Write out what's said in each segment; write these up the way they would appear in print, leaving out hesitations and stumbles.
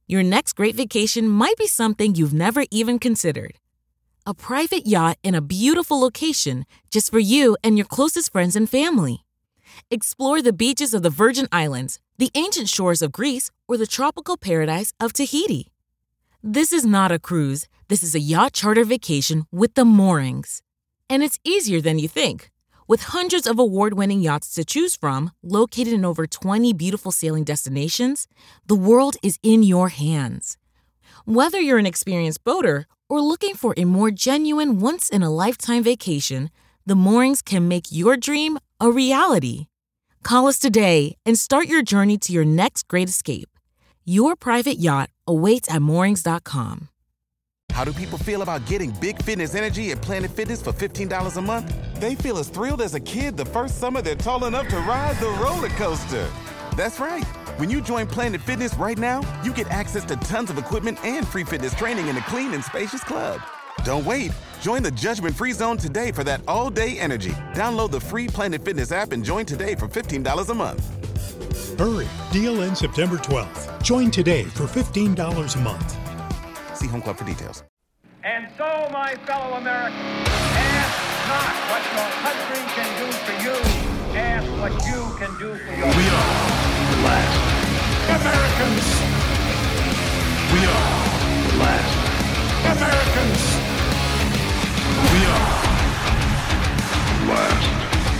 Your next great vacation might be something you've never even considered. A private yacht in a beautiful location just for you and your closest friends and family. Explore the beaches of the Virgin Islands, the ancient shores of Greece, or the tropical paradise of Tahiti. This is not a cruise. This is a yacht charter vacation with the moorings. And it's easier than you think. With hundreds of award-winning yachts to choose from, located in over 20 beautiful sailing destinations, the world is in your hands. Whether you're an experienced boater or looking for a more genuine once-in-a-lifetime vacation, the moorings can make your dream a reality. Call us today and start your journey to your next great escape. Your private yacht awaits at moorings.com. How do people feel about getting Big Fitness Energy at Planet Fitness for $15 a month? They feel as thrilled as a kid the first summer they're tall enough to ride the roller coaster. That's right. When you join Planet Fitness right now, you get access to tons of equipment and free fitness training in a clean and spacious club. Don't wait. Join the judgment-free zone today for that all-day energy. Download the free Planet Fitness app and join today for $15 a month. Hurry. Deal ends September 12th. Join today for $15 a month. See Home Club for details. And so, my fellow Americans, ask not what your country can do for you. Ask what you can do for your We are the last Americans. We are the last Americans. We are the last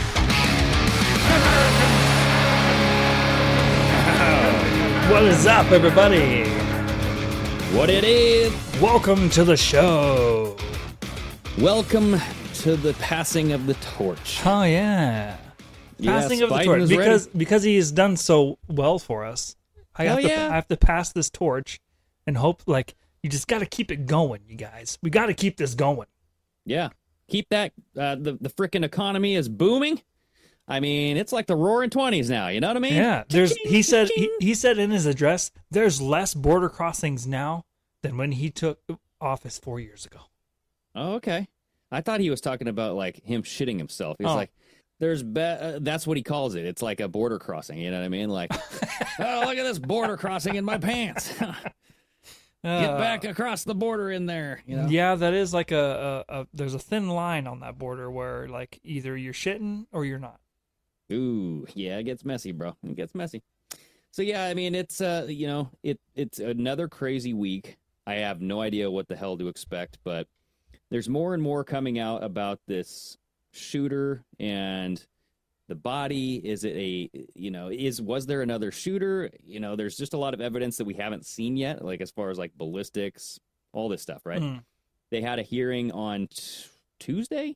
Americans. What is up, everybody? What it is? Welcome to the show. Welcome to the passing of the torch. Oh yeah, passing of the Biden torch is because he has done so well for us. I have to pass this torch and hope. Like, you just got to keep it going, you guys. We got to keep this going. Yeah, keep that. The frickin' economy is booming. I mean, it's like the Roaring '20s now. You know what I mean? Yeah. He said in his address, there's less border crossings now than when he took office 4 years ago. Oh, okay. I thought he was talking about like him shitting himself. He's like, that's what he calls it. It's like a border crossing. You know what I mean? Like, oh, look at this border crossing in my pants. Get back across the border in there. You know? Yeah, that is like there's a thin line on that border where like either you're shitting or you're not. Ooh, yeah, it gets messy, bro. It gets messy. So yeah, I mean, it's it's another crazy week. I have no idea what the hell to expect, but there's more and more coming out about this shooter and the body. Is it was there another shooter? You know, there's just a lot of evidence that we haven't seen yet, like as far as like ballistics, all this stuff, right? Mm. They had a hearing on Tuesday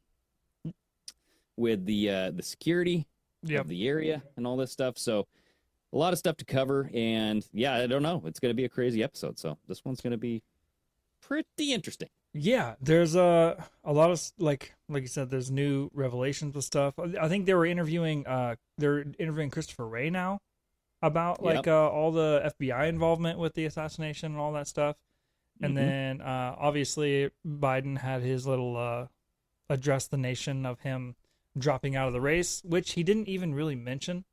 with the security of the area and all this stuff. So a lot of stuff to cover. And yeah, I don't know. It's going to be a crazy episode. So this one's going to be pretty interesting. Yeah, there's a lot of like you said, there's new revelations with stuff. I think they were interviewing Christopher Wray now about all the FBI involvement with the assassination and all that stuff. And then obviously Biden had his little address the nation of him dropping out of the race, which he didn't even really mention.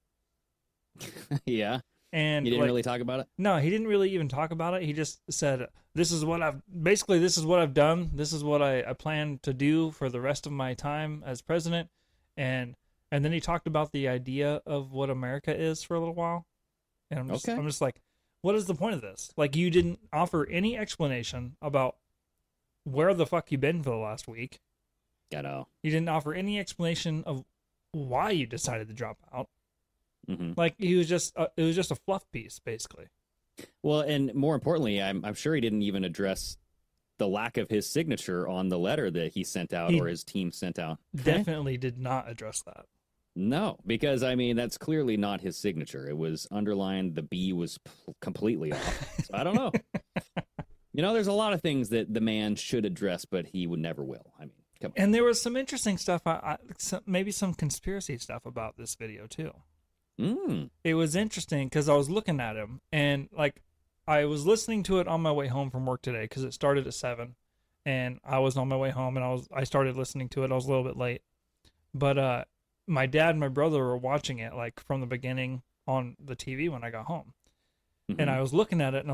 Yeah. And he didn't really talk about it? No, he didn't really even talk about it. He just said, this is what I've done. This is what I plan to do for the rest of my time as president. And then he talked about the idea of what America is for a little while. And I'm just like, what is the point of this? Like, you didn't offer any explanation about where the fuck you been for the last week. I know. You didn't offer any explanation of why you decided to drop out. Mm-hmm. Like, it was just a fluff piece, basically. Well, and more importantly, I'm sure he didn't even address the lack of his signature on the letter that he sent out or his team sent out. Definitely did not address that. No, because, I mean, that's clearly not his signature. It was underlined. The B was completely off. So I don't know. You know, there's a lot of things that the man should address, but he would never will. I mean, come on. And there was some interesting stuff, maybe some conspiracy stuff about this video, too. It was interesting because I was looking at him, and like I was listening to it on my way home from work today because it started at 7, and I was on my way home, and I started listening to it. I was a little bit late, but my dad and my brother were watching it like from the beginning on the TV when I got home, and I was looking at it, and I was like,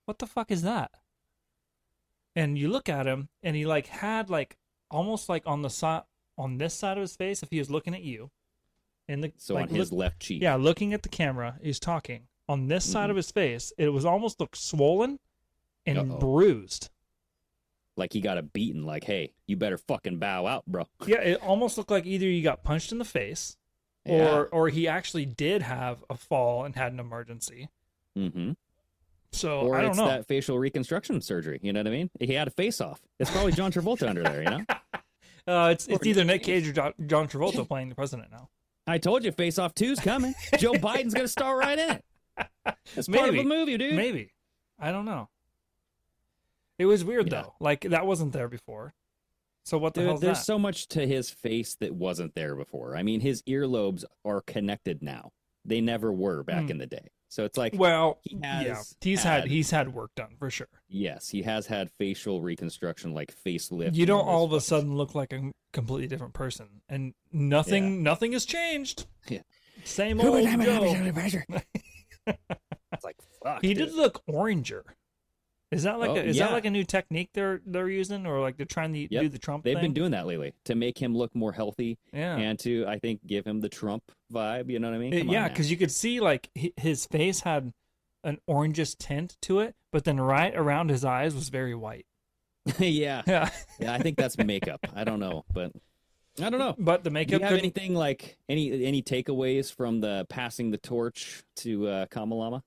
what the fuck is that? And you look at him, and he like had like almost like on the side, on this side of his face, if he was looking at you, in the So like, on his left cheek. yeah, looking at the camera, he's talking. On this side of his face, it was almost looked swollen and bruised. Like he got a beating. Like, hey, you better fucking bow out, bro. Yeah, it almost looked like either you got punched in the face, or he actually did have a fall and had an emergency. Mm-hmm. So Or I don't it's know. that facial reconstruction surgery. You know what I mean? He had a face off. It's probably John Travolta under there. You know? It's either Nick Cage or John Travolta playing the president now. I told you, Face Off 2's coming. Joe Biden's gonna star right in it. It's part of a movie, dude. Maybe. I don't know. It was weird though. Like that wasn't there before. So what the hell? There's so much to his face that wasn't there before. I mean, his earlobes are connected now. They never were back in the day. So it's like, well, he's had work done for sure. Yes, he has had facial reconstruction, like facelift. You don't all of a sudden look like a completely different person, and nothing has changed. Yeah, same old Joe. It's like, fuck. He dude. did look oranger. Is that like Oh, that like a new technique they're using, or like they're trying to do the Trump They've thing? been doing that lately to make him look more healthy, and to, I think, give him the Trump vibe. You know what I mean? Yeah, because you could see like his face had an orangish tint to it, but then right around his eyes was very white. yeah. I think that's makeup. I don't know, but I don't know. But the makeup. Do you have anything like any takeaways from the passing the torch to Kamala?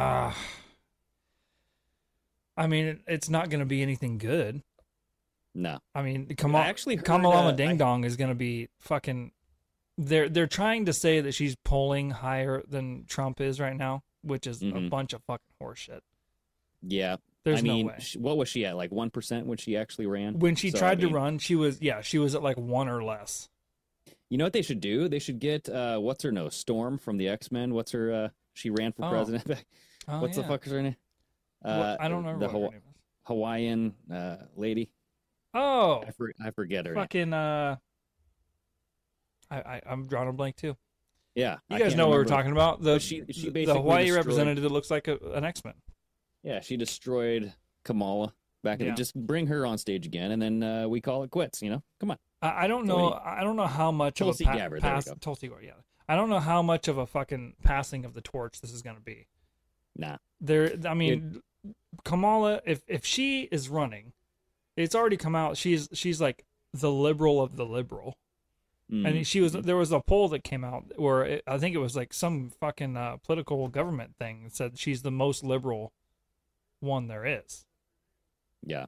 I mean, it's not going to be anything good. No. I mean, actually heard, Kamala Ding Dong is going to be fucking. They're trying to say that she's polling higher than Trump is right now, which is a bunch of fucking horseshit. Yeah. There's no way. What was she at? Like 1% when she actually ran? When she tried to run, she was at like 1 or less. You know what they should do? They should get what's her nose? Storm from the X-Men. What's her she ran for president. What's the fuck is her name? I don't remember the what her name is. Hawaiian lady. Oh, I forget her fucking name. I'm drawing a blank too. Yeah, you guys know what we're talking about. The the Hawaii representative that looks like an X-Men. Yeah, she destroyed Kamala back in. Just bring her on stage again, and then we call it quits. You know, come on. I don't know. I don't know how much Tulsi of a Gabbard, Tulsi Gabbard, yeah. I don't know how much of a fucking passing of the torch this is going to be. Nah. I mean, Kamala, if she is running, it's already come out. She's like the liberal of the liberal, and there was a poll that came out where I think it was like some fucking political government thing that said she's the most liberal one there is. Yeah.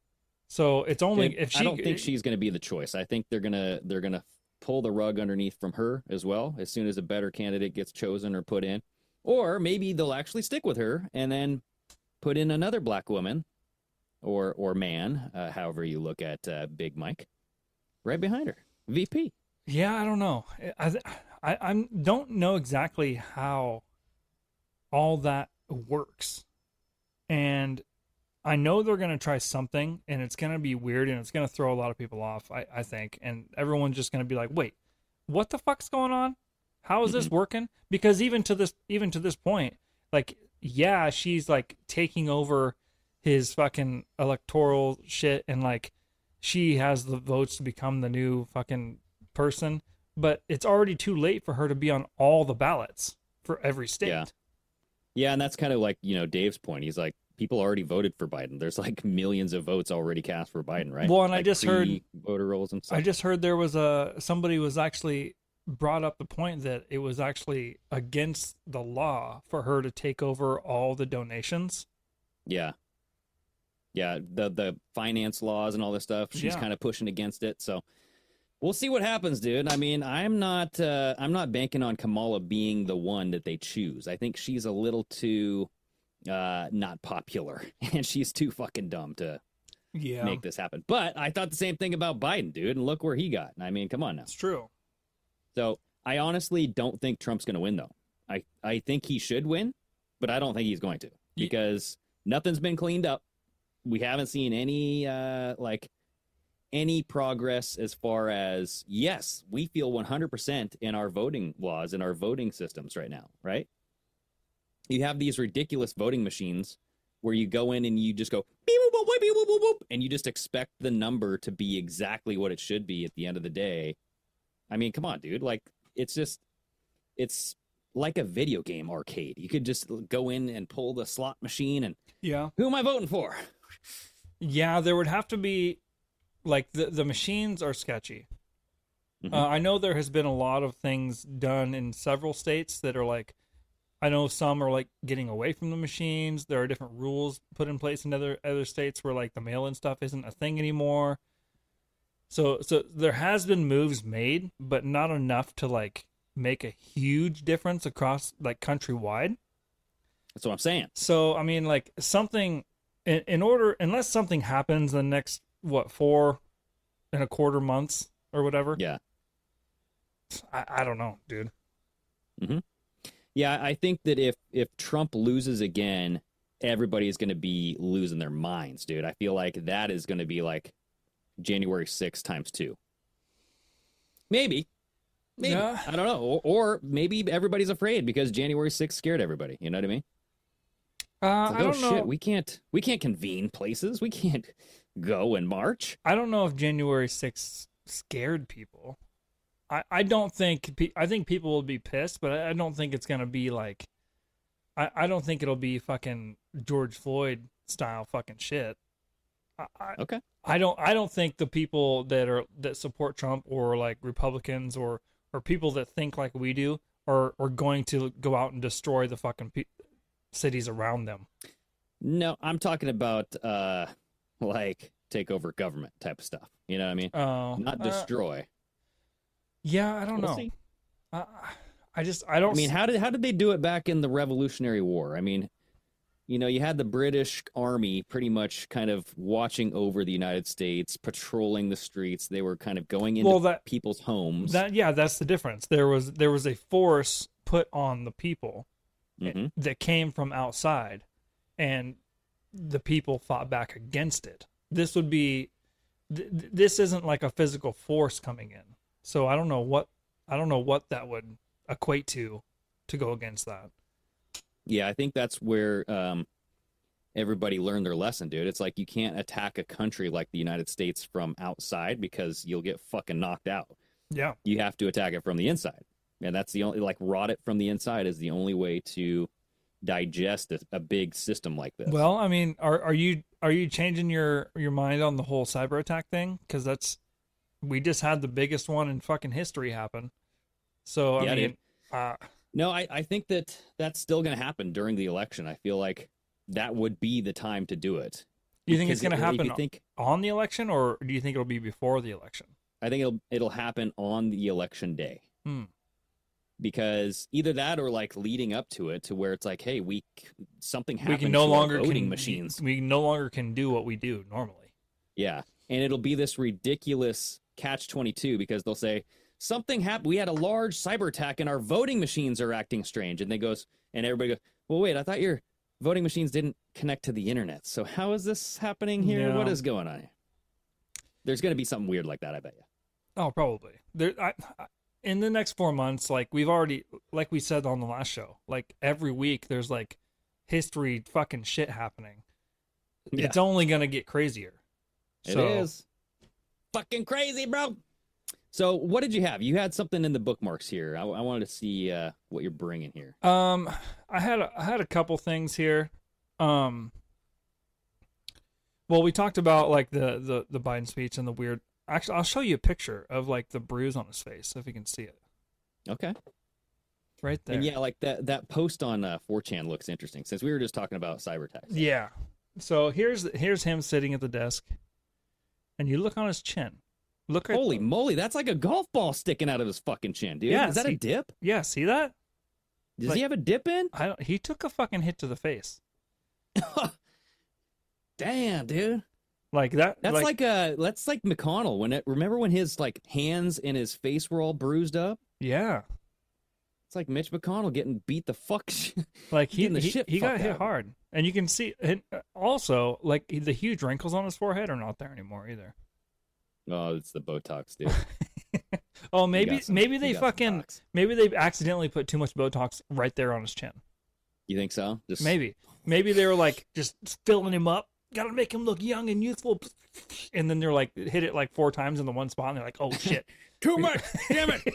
So it's only if she. I don't think she's going to be the choice. I think they're gonna pull the rug underneath from her as well as soon as a better candidate gets chosen or put in, or maybe they'll actually stick with her and then put in another black woman or man, however you look at Big Mike, right behind her, VP. Yeah, I don't know. I don't know exactly how all that works, and I know they're going to try something, and it's going to be weird, and it's going to throw a lot of people off, I think, and everyone's just going to be like, wait, what the fuck's going on? How is this working? Because even to this point, like, yeah, she's like taking over his fucking electoral shit, and like she has the votes to become the new fucking person, but it's already too late for her to be on all the ballots for every state. Yeah, and that's kind of like, Dave's point. He's like, people already voted for Biden. There's like millions of votes already cast for Biden, right? Well, and like I just heard voter rolls and stuff. I just heard there was somebody was actually brought up the point that it was actually against the law for her to take over all the donations. Yeah. Yeah, the finance laws and all this stuff. She's kind of pushing against it. So we'll see what happens, dude. I mean, I'm not banking on Kamala being the one that they choose. I think she's a little too not popular, and she's too fucking dumb to make this happen. But I thought the same thing about Biden, dude, and look where he got. I mean, come on now. It's true. So I honestly don't think Trump's going to win, though. I think he should win, but I don't think he's going to, because nothing's been cleaned up. We haven't seen any progress as far as, yes, we feel 100% in our voting laws and our voting systems right now, right? You have these ridiculous voting machines where you go in and you just go beep, boop, boop, beep, boop, boop, boop, and you just expect the number to be exactly what it should be at the end of the day. I mean, come on, dude. Like, it's like a video game arcade. You could just go in and pull the slot machine and who am I voting for? Yeah, there would have to be, like, the machines are sketchy. I know there has been a lot of things done in several states that are like, I know some are like getting away from the machines. There are different rules put in place in other states where like the mail-in stuff isn't a thing anymore. So there has been moves made, but not enough to like make a huge difference across like countrywide. That's what I'm saying. So I mean, like something unless something happens in the next 4.25 months or whatever. Yeah. I don't know, dude. Mm-hmm. Yeah, I think that if Trump loses again, everybody is going to be losing their minds, dude. I feel like that is going to be like January 6th times 2. Maybe. Yeah. I don't know. Or maybe everybody's afraid because January 6th scared everybody. You know what I mean? Like, I don't know. Shit, we can't convene places. We can't go and march. I don't know if January 6th scared people. I don't think I think people will be pissed, but I don't think it's gonna be like I don't think it'll be fucking George Floyd style fucking shit. Okay. I don't think the people that support Trump or like Republicans or people that think like we do are going to go out and destroy the fucking cities around them. No, I'm talking about like take over government type of stuff. You know what I mean? Oh, not destroy. Yeah, I don't know. See. I don't. I mean, how did they do it back in the Revolutionary War? I mean, you know, you had the British Army pretty much kind of watching over the United States, patrolling the streets. They were kind of going into people's homes. That's the difference. There was a force put on the people that came from outside, and the people fought back against it. This would be. This isn't like a physical force coming in. So I don't know what that would equate to go against that. Yeah, I think that's where everybody learned their lesson, dude. It's like you can't attack a country like the United States from outside because you'll get fucking knocked out. Yeah. You have to attack it from the inside. And that's the only, like, rot it from the inside is the only way to digest a big system like this. Well, I mean, are you changing your mind on the whole cyber attack thing? Because we just had the biggest one in fucking history happen. So, I mean... No, I think that's still going to happen during the election. I feel like that would be the time to do it. Do you think it's going to happen on the election, or do you think it'll be before the election? I think it'll happen on the election day. Because either that or like leading up to it, to where it's like, hey, something happened. We can no longer voting machines. We no longer can do what we do normally. Yeah, and it'll be this ridiculous catch-22 because they'll say something happened. We had a large cyber attack, and our voting machines are acting strange. And everybody goes, well, wait, I thought your voting machines didn't connect to the internet. So how is this happening here? Yeah. What is going on here? There's going to be something weird like that, I bet you. Oh, probably. In the next 4 months, like like we said on the last show, like every week there's like history fucking shit happening. Yeah. It's only going to get crazier. It is. Fucking crazy, bro. So what did you have? You had something in the bookmarks here. I wanted to see what you're bringing here. I had a couple things here. Well, we talked about like the Biden speech and the weird. Actually, I'll show you a picture of like the bruise on his face if you can see it. Okay. Right there. And yeah, like that post on 4chan looks interesting since we were just talking about cyber attacks. Yeah. So here's him sitting at the desk, and you look on his chin. Holy moly, that's like a golf ball sticking out of his fucking chin, dude. Yeah, is that a dip? Yeah, see that? Does he have a dip in? He took a fucking hit to the face. Damn, dude. Like that. That's like McConnell. Remember when his like hands and his face were all bruised up? Yeah. It's like Mitch McConnell getting beat the fuck. Like he got hit hard, and you can see. And also, like the huge wrinkles on his forehead are not there anymore either. Oh, it's the Botox, dude. Oh, maybe they accidentally put too much Botox right there on his chin. You think so? Maybe Maybe they were like just filling him up. Got to make him look young and youthful. And then they're like, hit it like 4 times in the one spot. And they're like, oh, shit. Too much. Damn it.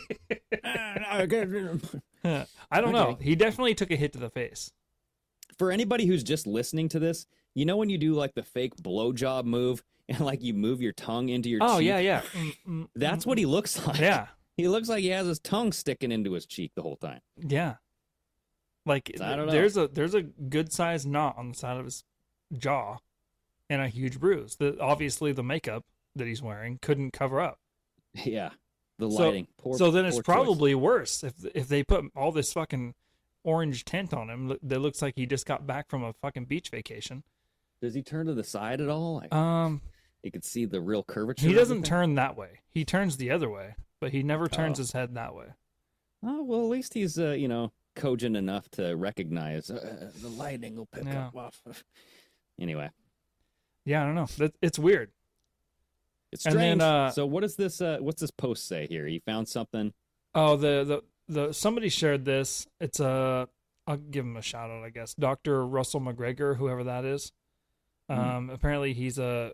I don't know. He definitely took a hit to the face. For anybody who's just listening to this, you know when you do like the fake blowjob move and like you move your tongue into your cheek? Oh, yeah. That's what he looks like. Yeah. He looks like he has his tongue sticking into his cheek the whole time. Yeah. Like, So I don't know. there's a good-sized knot on the side of his jaw and a huge bruise that obviously the makeup that he's wearing couldn't cover up. Yeah. The lighting. So then it's poor probably worse if they put all this fucking orange tint on him that looks like he just got back from a fucking beach vacation. choice. Does he turn to the side at all? Like, you could see the real curvature. He of doesn't everything? turn that way. He turns the other way, but he never turns Oh. his head that way. Oh, well, at least he's, cogent enough to recognize the lighting will pick Yeah. up. Anyway, Yeah, I don't know. It's weird. it's And strange. then, So what is this? What's this post say here? He found something. Oh, the somebody shared this. It's I'll give him a shout out, I guess. Dr. Russell McGregor, whoever that is. Apparently he's a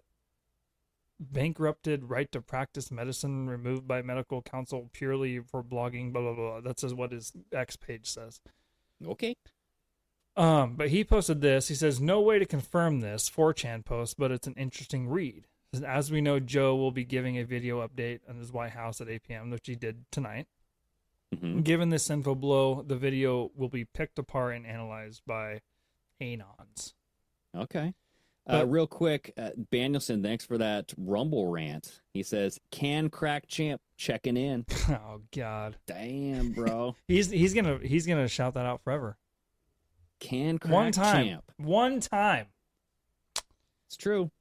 bankrupted right to practice medicine removed by medical council purely for blogging, blah, blah, blah. That's what his X page says. Okay. But he posted this. He says, no way to confirm this 4chan post, but it's an interesting read. As we know, Joe will be giving a video update on his White House at 8 p.m., which he did tonight. Mm-hmm. Given this info blow, the video will be picked apart and analyzed by Anons. Okay. But- Real quick, Danielson, thanks for that Rumble rant. He says, "Can crack champ checking in." Oh God, Damn, bro. he's gonna shout that out forever. Can crack One time, champ. one time. It's true.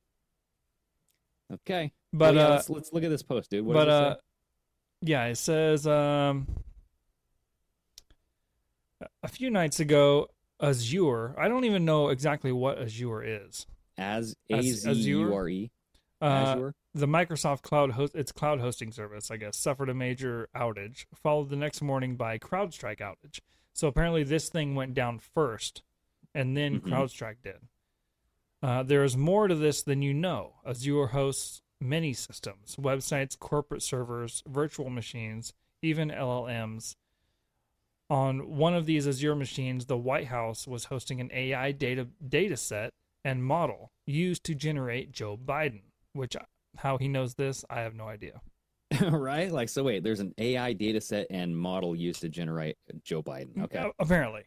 Okay. But Well, yeah, let's look at this post, dude. What but does it say? yeah, it says a few nights ago, Azure. I don't even know exactly what Azure is. As Azure? Azure. Azure. The Microsoft its cloud hosting service, I guess, suffered a major outage, followed the next morning by CrowdStrike outage. So apparently this thing went down first, and then CrowdStrike did. There is more to this than you know. Azure hosts many systems, websites, corporate servers, virtual machines, even LLMs. On one of these Azure machines, the White House was hosting an AI data set and model used to generate Joe Biden, which how he knows this, I have no idea. Right? Like, so wait, there's an AI data set and model used to generate Joe Biden. Okay. Apparently.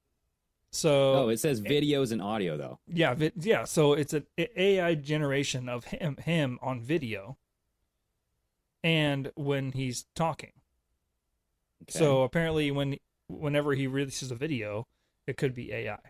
So Oh, it says videos and audio, though. yeah. So it's an AI generation of him on video, and when he's talking. Okay. So apparently, whenever he releases a video, it could be AI,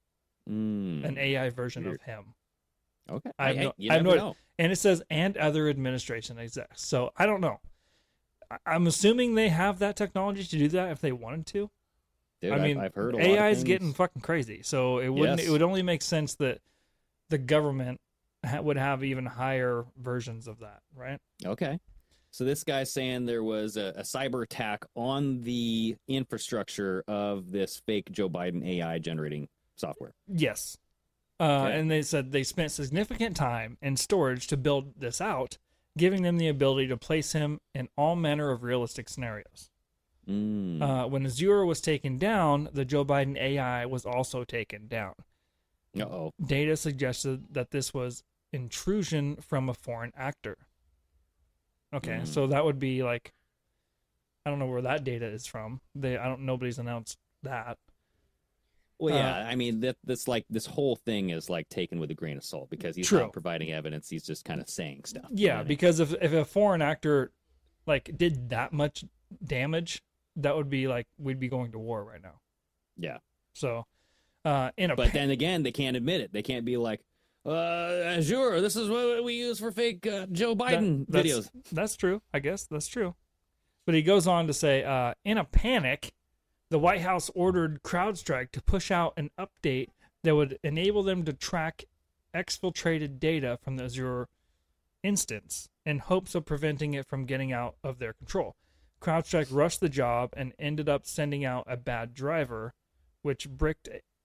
an AI version Weird. of him. Okay. I have you no never idea. know. And it says and other administration execs. So I don't know. I'm assuming they have that technology to do that if they wanted to. Dude, I mean, I've heard a lot AI of is things. getting fucking crazy. So it wouldn't. Yes. It would only make sense that the government would have even higher versions of that, right? Okay. So this guy's saying there was a cyber attack on the infrastructure of this fake Joe Biden AI generating software. Yes. Okay. And they said they spent significant time and storage to build this out, giving them the ability to place him in all manner of realistic scenarios. When Azure was taken down, the Joe Biden AI was also taken down. Uh-oh. Data suggested that this was intrusion from a foreign actor. Okay, so that would be like, I don't know where that data is from. Nobody's announced that. Well, yeah, I mean, that's like this whole thing is like taken with a grain of salt because he's True. not providing evidence. He's just kind of saying stuff. You know Yeah, what I mean? because if a foreign actor like did that much damage, that would be like we'd be going to war right now. Yeah. So, But then again, they can't admit it. They can't be like, Azure, this is what we use for fake Joe Biden videos. That's true. I guess that's true. But he goes on to say, in a panic, the White House ordered CrowdStrike to push out an update that would enable them to track exfiltrated data from the Azure instance in hopes of preventing it from getting out of their control. CrowdStrike rushed the job and ended up sending out a bad driver, which bricked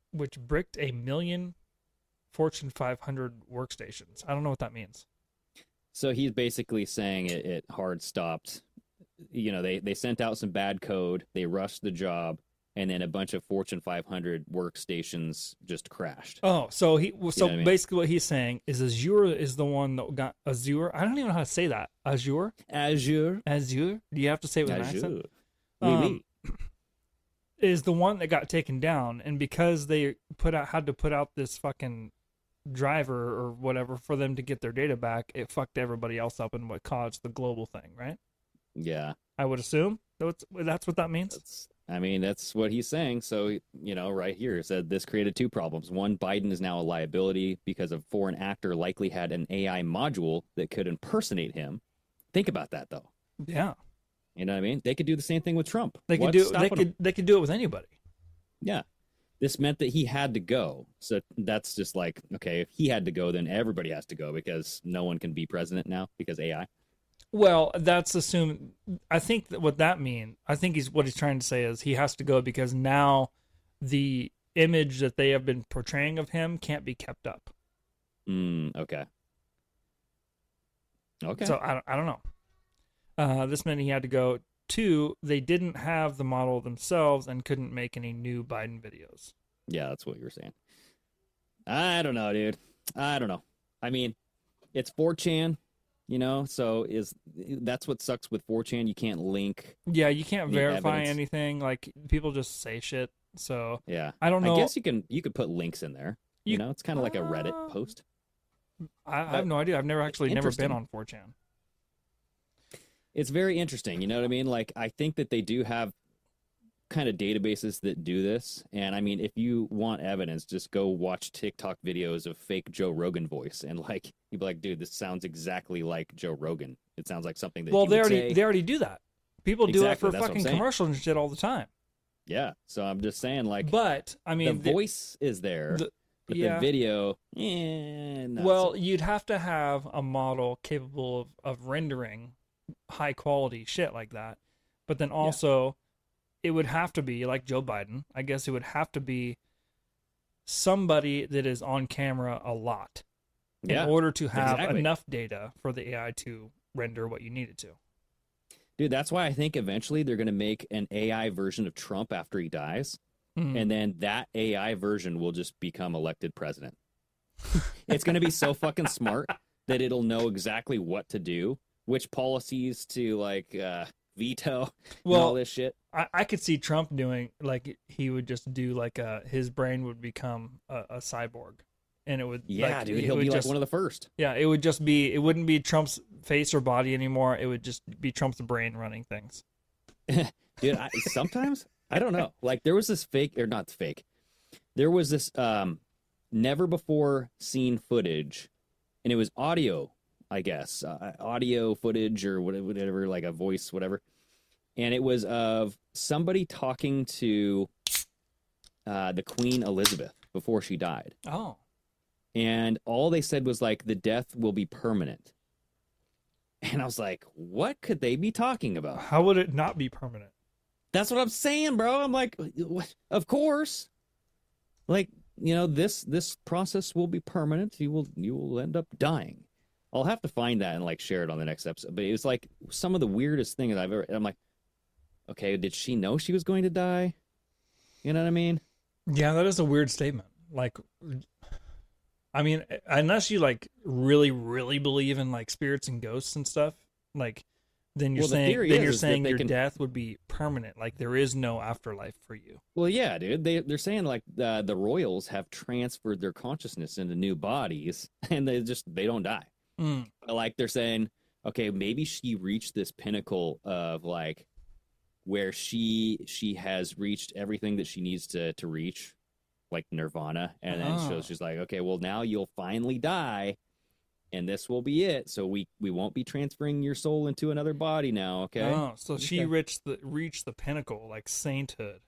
which bricked 1 million Fortune 500 workstations. I don't know what that means. So he's basically saying it hard stopped. You know, they sent out some bad code, they rushed the job, and then a bunch of Fortune 500 workstations just crashed. Oh, so I mean? basically what he's saying is Azure is the one that got Azure. I don't even know how to say that. Azure. Azure. Do you have to say it with an accent? Oui. Is the one that got taken down, and because they had to put out this fucking driver or whatever for them to get their data back, it fucked everybody else up and what caused the global thing, right? Yeah. I would assume that's what that means. That's what he's saying. So, you know, right here it said this created two problems. One, Biden is now a liability because a foreign actor likely had an AI module that could impersonate him. Think about that, though. Yeah. You know what I mean? They could do the same thing with Trump. They could do it with anybody. Yeah. This meant that he had to go. So that's just like, okay, if he had to go, then everybody has to go because no one can be president now because AI. Well, that's assumed. I think that what that means, what he's trying to say is he has to go because now the image that they have been portraying of him can't be kept up. Okay. So I don't know. This meant he had to go. 2, they didn't have the model themselves and couldn't make any new Biden videos. Yeah, that's what you were saying. I don't know, dude. I don't know. I mean, it's 4chan, you know, so that's what sucks with 4chan. You can't link. Yeah, you can't verify evidence. anything. Like, people just say shit. So yeah, I don't know. I guess you could put links in there. You know, it's kind of like a Reddit post. I have no idea. I've never been on 4chan. It's very interesting, you know what I mean? Like, I think that they do have kind of databases that do this. And I mean, if you want evidence, just go watch TikTok videos of fake Joe Rogan voice. And like, you'd be like, dude, this sounds exactly like Joe Rogan. It sounds like something that they already do that. People do it for that's fucking commercials and shit all the time. Yeah. So I'm just saying, like, but I mean, the voice is there, but the video, you'd have to have a model capable of rendering high quality shit like that, but then also it would have to be like Joe Biden. I guess it would have to be somebody that is on camera a lot in order to have enough data for the AI to render what you need it to. Dude, that's why I think eventually they're going to make an AI version of Trump after he dies, and then that AI version will just become elected president. It's going to be so fucking smart that it'll know exactly what to do, which policies to like veto, and all this shit. I could see Trump doing, like, he would just do like his brain would become a cyborg, and it would dude, he'll be like one of the first. Yeah, it wouldn't be Trump's face or body anymore. It would just be Trump's brain running things. Dude, sometimes I don't know. Like, there was this there was this never before seen footage, and it was audio. I guess, audio footage or whatever, like a voice, whatever. And it was of somebody talking to the Queen Elizabeth before she died. Oh. And all they said was, like, the death will be permanent. And I was like, what could they be talking about? How would it not be permanent? That's what I'm saying, bro. I'm like, of course. Like, you know, this process will be permanent. You will end up dying. I'll have to find that and like share it on the next episode. But it was like some of the weirdest things I've ever. I'm like, okay, did she know she was going to die? You know what I mean? Yeah, that is a weird statement. Like, I mean, unless you like really, really believe in like spirits and ghosts and stuff, like, then you're saying your death would be permanent. Like, there is no afterlife for you. Well, yeah, dude. They're saying like the royals have transferred their consciousness into new bodies, and they don't die. Like, they're saying, okay, maybe she reached this pinnacle of like where she has reached everything that she needs to reach, like nirvana, and then so she's like, okay, well, now you'll finally die, and this will be it. So we won't be transferring your soul into another body now, okay? Oh, so she reached the pinnacle, like sainthood.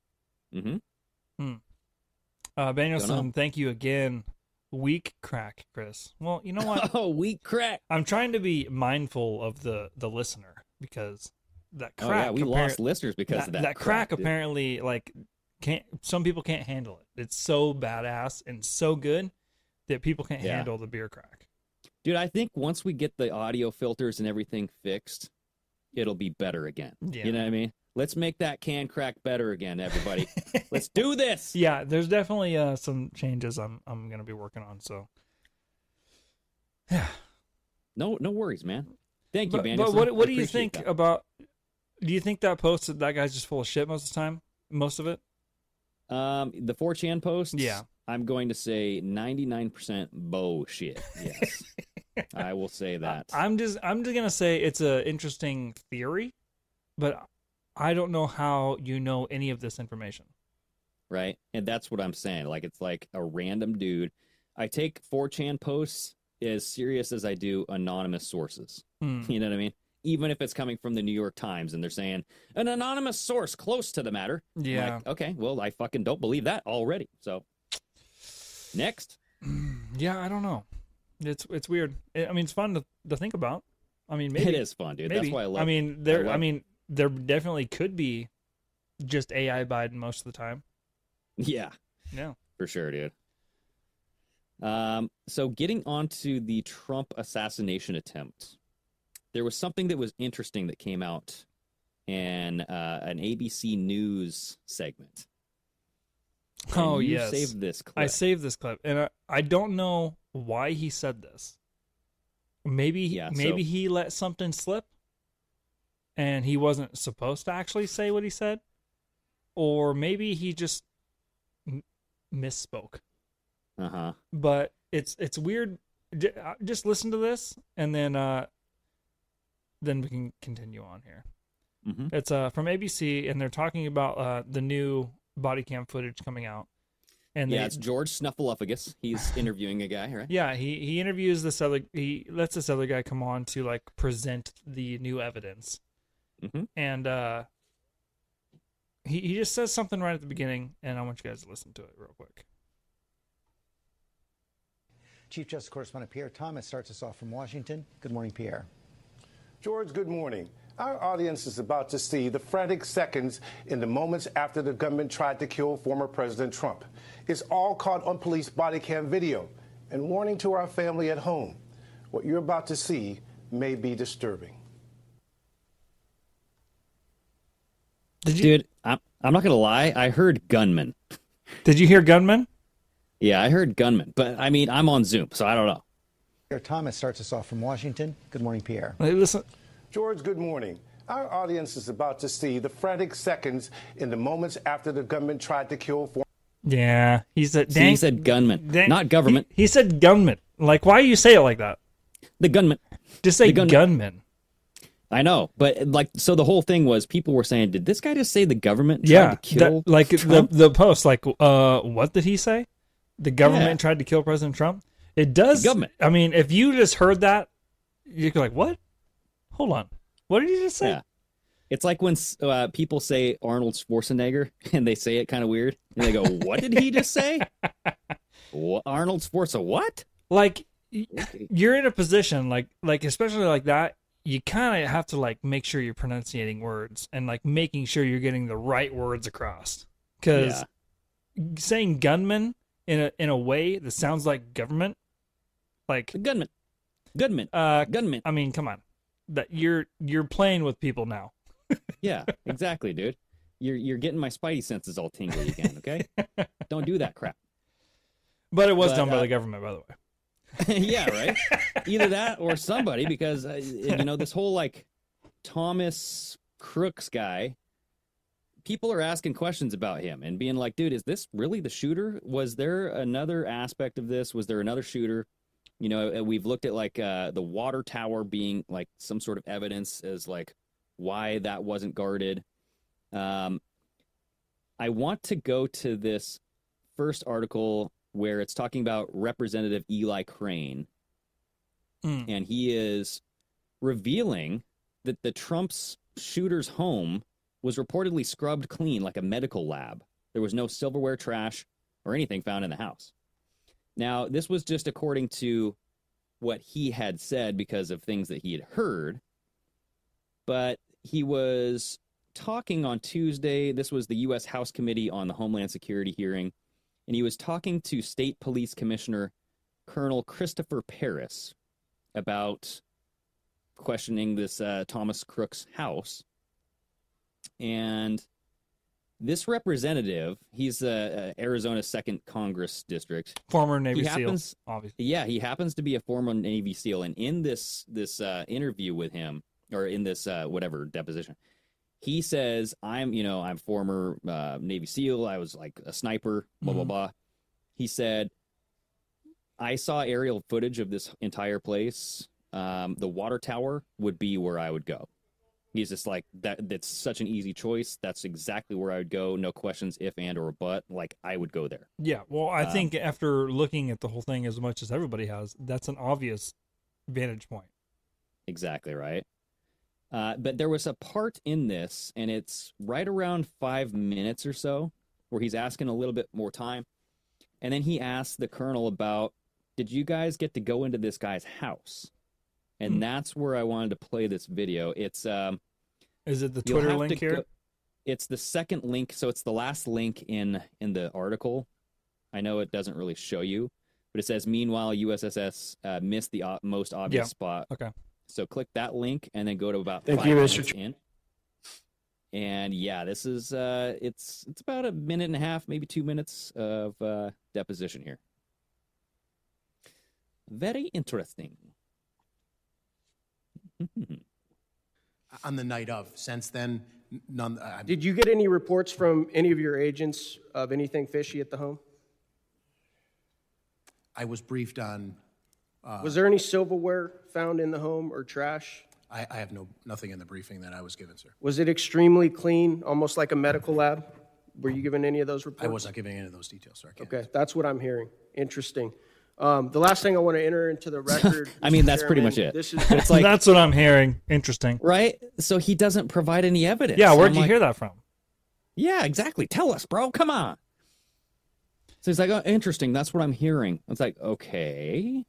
Danielson, thank you again. Weak crack, Chris. Well, you know what? Oh, weak crack. I'm trying to be mindful of the listener, because that crack. We lost listeners because of that. That crack apparently like some people can't handle it. It's so badass and so good that people can't handle the beer crack. Dude, I think once we get the audio filters and everything fixed, it'll be better again. Yeah. You know what I mean? Let's make that can crack better again, everybody. Let's do this. Yeah, there's definitely some changes I'm going to be working on. So, yeah. No worries, man. Thank you, But Banderson. what do you Appreciate think that. about? Do you think that post that guy's just full of shit most of the time? Most of it? The 4chan posts? Yeah. I'm going to say 99% bullshit. Yes. I will say that. I'm just gonna say it's a interesting theory, but I don't know how you know any of this information. Right? And that's what I'm saying. Like, it's like a random dude. I take 4chan posts as serious as I do anonymous sources. You know what I mean? Even if it's coming from the New York Times and they're saying an anonymous source close to the matter. Yeah. I'm like, okay, well, I fucking don't believe that already. So, next. Yeah, I don't know. It's weird. I mean, it's fun to think about. I mean, maybe It is fun, dude. maybe. That's why I love I mean, there. love I mean, there definitely could be just AI Biden most of the time. Yeah. Yeah. For sure, dude. So getting onto the Trump assassination attempt, there was something that was interesting that came out in an ABC News segment. Oh, And you yes. saved this clip. I saved this clip, and I don't know why he said this. Maybe he let something slip, and he wasn't supposed to actually say what he said, or maybe he just misspoke. But it's weird. Just listen to this, and then we can continue on here. It's from ABC, and they're talking about the new body cam footage coming out. And it's George Snuffleupagus. He's interviewing a guy, right? Yeah, he interviews this other. He lets this other guy come on to like present the new evidence, and he just says something right at the beginning, and I want you guys to listen to it real quick. Chief Justice Correspondent Pierre Thomas starts us off from Washington. Good morning, Pierre. George, good morning. Our audience is about to see the frantic seconds in the moments after the gunman tried to kill former President Trump. It's all caught on police body cam video. And warning to our family at home, what you're about to see may be disturbing. Dude, I'm not going to lie. I heard gunman. Did you hear gunman? Yeah, I heard gunman. But, I mean, I'm on Zoom, so I don't know. Pierre Thomas starts us off from Washington. Good morning, Pierre. Hey, listen. George, good morning. Our audience is about to see the frantic seconds in the moments after the gunman tried to kill former... Yeah, he said gunman, not government. He said gunman. Like, why do you say it like that? The gunman. Just say gunman. I know, but like, so the whole thing was people were saying, did this guy just say the government tried to kill Trump? the post, like, what did he say? The government tried to kill President Trump? It does. Government. I mean, if you just heard that, you're like, what? Hold on. What did you just say? Yeah. It's like when people say Arnold Schwarzenegger and they say it kind of weird. And they go, what did he just say? What? Arnold Schwarzenegger, what? Like, you're in a position, like especially like that, you kind of have to, like, make sure you're pronunciating words and, like, making sure you're getting the right words across. Because saying gunman in a way that sounds like government, like... Gunman. Gunman. I mean, come on. That you're playing with people now. Yeah, exactly, dude. You're getting my spidey senses all tingly again, okay? Don't do that crap. But it was done by the government, by the way. Yeah, right? Either that or somebody, because, this whole, like, Thomas Crooks guy, people are asking questions about him and being like, dude, is this really the shooter? Was there another aspect of this? Was there another shooter? You know, we've looked at, like, the water tower being, like, some sort of evidence as, like, why that wasn't guarded. I want to go to this first article where it's talking about Representative Eli Crane. And he is revealing that the Trump's shooter's home was reportedly scrubbed clean like a medical lab. There was no silverware, trash, or anything found in the house. Now, this was just according to what he had said because of things that he had heard. But he was talking on Tuesday. This was the U.S. House Committee on the Homeland Security hearing, and he was talking to State Police Commissioner Colonel Christopher Paris about questioning this Thomas Crooks house. And this representative, he's Arizona's 2nd Congress District. Former Navy SEAL, obviously. Yeah, he happens to be a former Navy SEAL. And in this interview with him, or in this whatever deposition, he says, I'm former Navy SEAL. I was like a sniper, blah, blah, blah. He said, I saw aerial footage of this entire place. The water tower would be where I would go. He's just like, that's such an easy choice. That's exactly where I would go. No questions, if and or but. Like, I would go there. Yeah, well, I think after looking at the whole thing as much as everybody has, that's an obvious vantage point. Exactly right. But there was a part in this, and it's right around 5 minutes or so, where he's asking a little bit more time. And then he asks the colonel about, did you guys get to go into this guy's house? And that's where I wanted to play this video. It's is it the Twitter link here? It's the second link, so it's the last link in the article. I know it doesn't really show you, but it says, meanwhile, USSS missed the most obvious spot. Okay. So click that link and then go to about Thank 5 you, minutes Mr. in. And yeah, this is it's about a minute and a half, maybe 2 minutes of deposition here. Very interesting. On the night of. Since then, none. Did you get any reports from any of your agents of anything fishy at the home? I was briefed on. Was there any silverware found in the home or trash? I have nothing in the briefing that I was given, sir. Was it extremely clean, almost like a medical lab? Were you given any of those reports? I was not giving any of those details, sir. Okay, that's what I'm hearing. Interesting. The last thing I want to enter into the record. I mean, that's pretty much it. This is it's like, that's what I'm hearing. Interesting. Right? So he doesn't provide any evidence. Yeah, where'd you hear that from? Yeah, exactly. Tell us, bro. Come on. So he's like, oh, interesting. That's what I'm hearing. It's like, okay.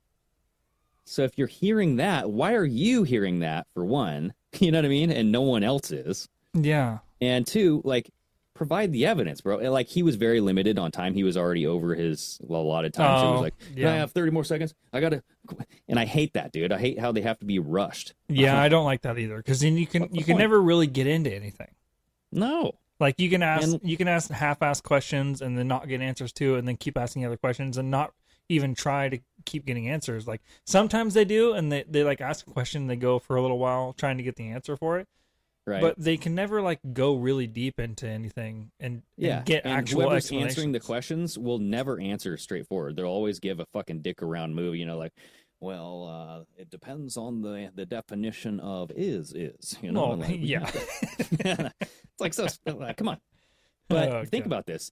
So if you're hearing that, why are you hearing that, for one? You know what I mean? And no one else is. Yeah. And two, like, provide the evidence, bro. And, like, he was very limited on time. He was already over his allotted time. So he was like, can I have 30 more seconds? I got to. And I hate that, dude. I hate how they have to be rushed. Yeah, I don't like that either. Because then you can never really get into anything. No. Like, you can ask half-assed questions and then not get answers to, and then keep asking other questions and not even try to keep getting answers. Like, sometimes they do, and they like ask a question, and they go for a little while trying to get the answer for it. Right. But they can never like go really deep into anything and get actual whoever's explanations. answering the questions will never answer straightforward. They'll always give a fucking dick around move, like, well, it depends on the definition of is, you know. Oh, like, yeah. It's like, so come on. But think about this.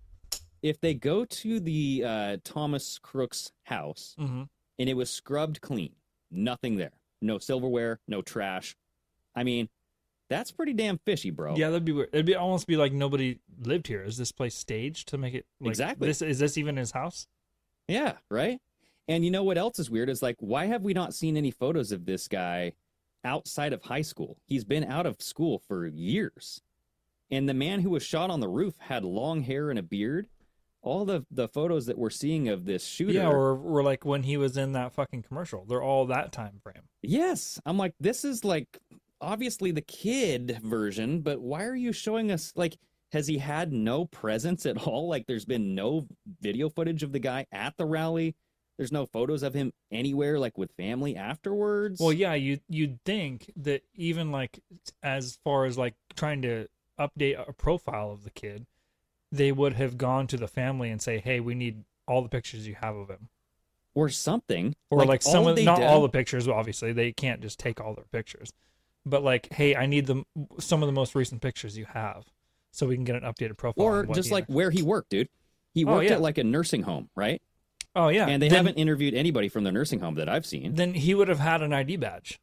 If they go to the Thomas Crooks house and it was scrubbed clean, nothing there, no silverware, no trash, I mean, that's pretty damn fishy, bro. Yeah, that'd be weird. It'd almost be like nobody lived here. Is this place staged to make it like, exactly? Is this even his house? Yeah, right. And you know what else is weird is, like, why have we not seen any photos of this guy outside of high school? He's been out of school for years. And the man who was shot on the roof had long hair and a beard. All the photos that we're seeing of this shooter. Yeah, or like when he was in that fucking commercial. They're all that time frame. Yes. I'm like, this is like obviously the kid version, but why are you showing us, like, has he had no presence at all? Like, there's been no video footage of the guy at the rally. There's no photos of him anywhere, like, with family afterwards. Well, yeah, you'd think that even, like, as far as, like, trying to update a profile of the kid, they would have gone to the family and say, hey, we need all the pictures you have of him. Or something. Or, like some of, not all the pictures, obviously. They can't just take all their pictures. But, like, hey, I need some of the most recent pictures you have so we can get an updated profile. Or just, like, where he worked, dude. He worked at, like, a nursing home, right? Oh, yeah. And they haven't interviewed anybody from the nursing home that I've seen. Then he would have had an ID badge.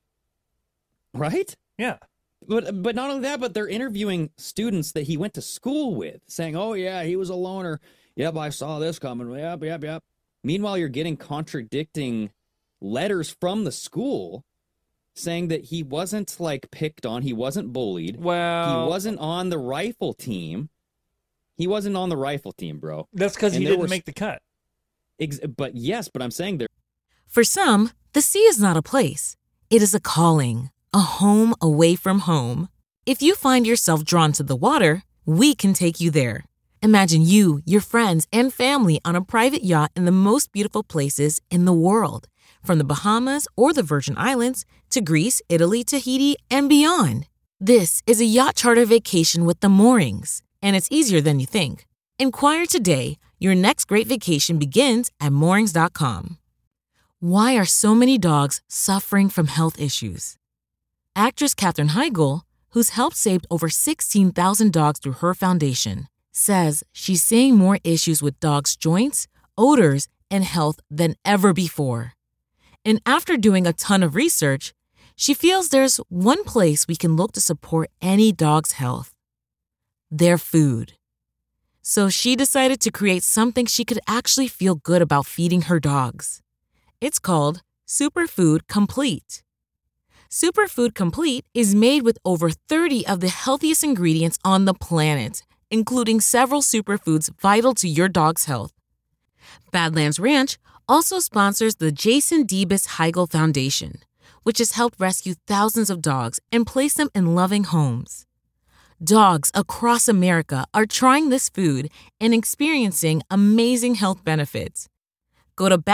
Right? Yeah. But not only that, but they're interviewing students that he went to school with, saying, oh, yeah, he was a loner. Yep, I saw this coming. Yep. Meanwhile, you're getting contradicting letters from the school saying that he wasn't like picked on, he wasn't bullied. Well, he wasn't on the rifle team. He wasn't on the rifle team, bro. That's because he didn't make the cut. But I'm saying there. For some, the sea is not a place. It is a calling, a home away from home. If you find yourself drawn to the water, we can take you there. Imagine you, your friends, and family on a private yacht in the most beautiful places in the world, from the Bahamas or the Virgin Islands to Greece, Italy, Tahiti, and beyond. This is a yacht charter vacation with the Moorings, and it's easier than you think. Inquire today. Your next great vacation begins at moorings.com. Why are so many dogs suffering from health issues? Actress Katherine Heigl, who's helped save over 16,000 dogs through her foundation, says she's seeing more issues with dogs' joints, odors, and health than ever before. And after doing a ton of research, she feels there's one place we can look to support any dog's health: their food. So she decided to create something she could actually feel good about feeding her dogs. It's called Superfood Complete. Superfood Complete is made with over 30 of the healthiest ingredients on the planet, including several superfoods vital to your dog's health. Badlands Ranch also sponsors the Jason Debus Heigl Foundation, which has helped rescue thousands of dogs and place them in loving homes. Dogs across America are trying this food and experiencing amazing health benefits. Go to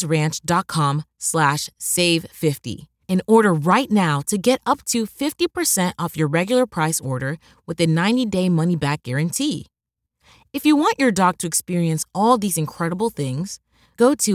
badlandsranch.com/save50 and order right now to get up to 50% off your regular price order with a 90-day money-back guarantee. If you want your dog to experience all these incredible things, go to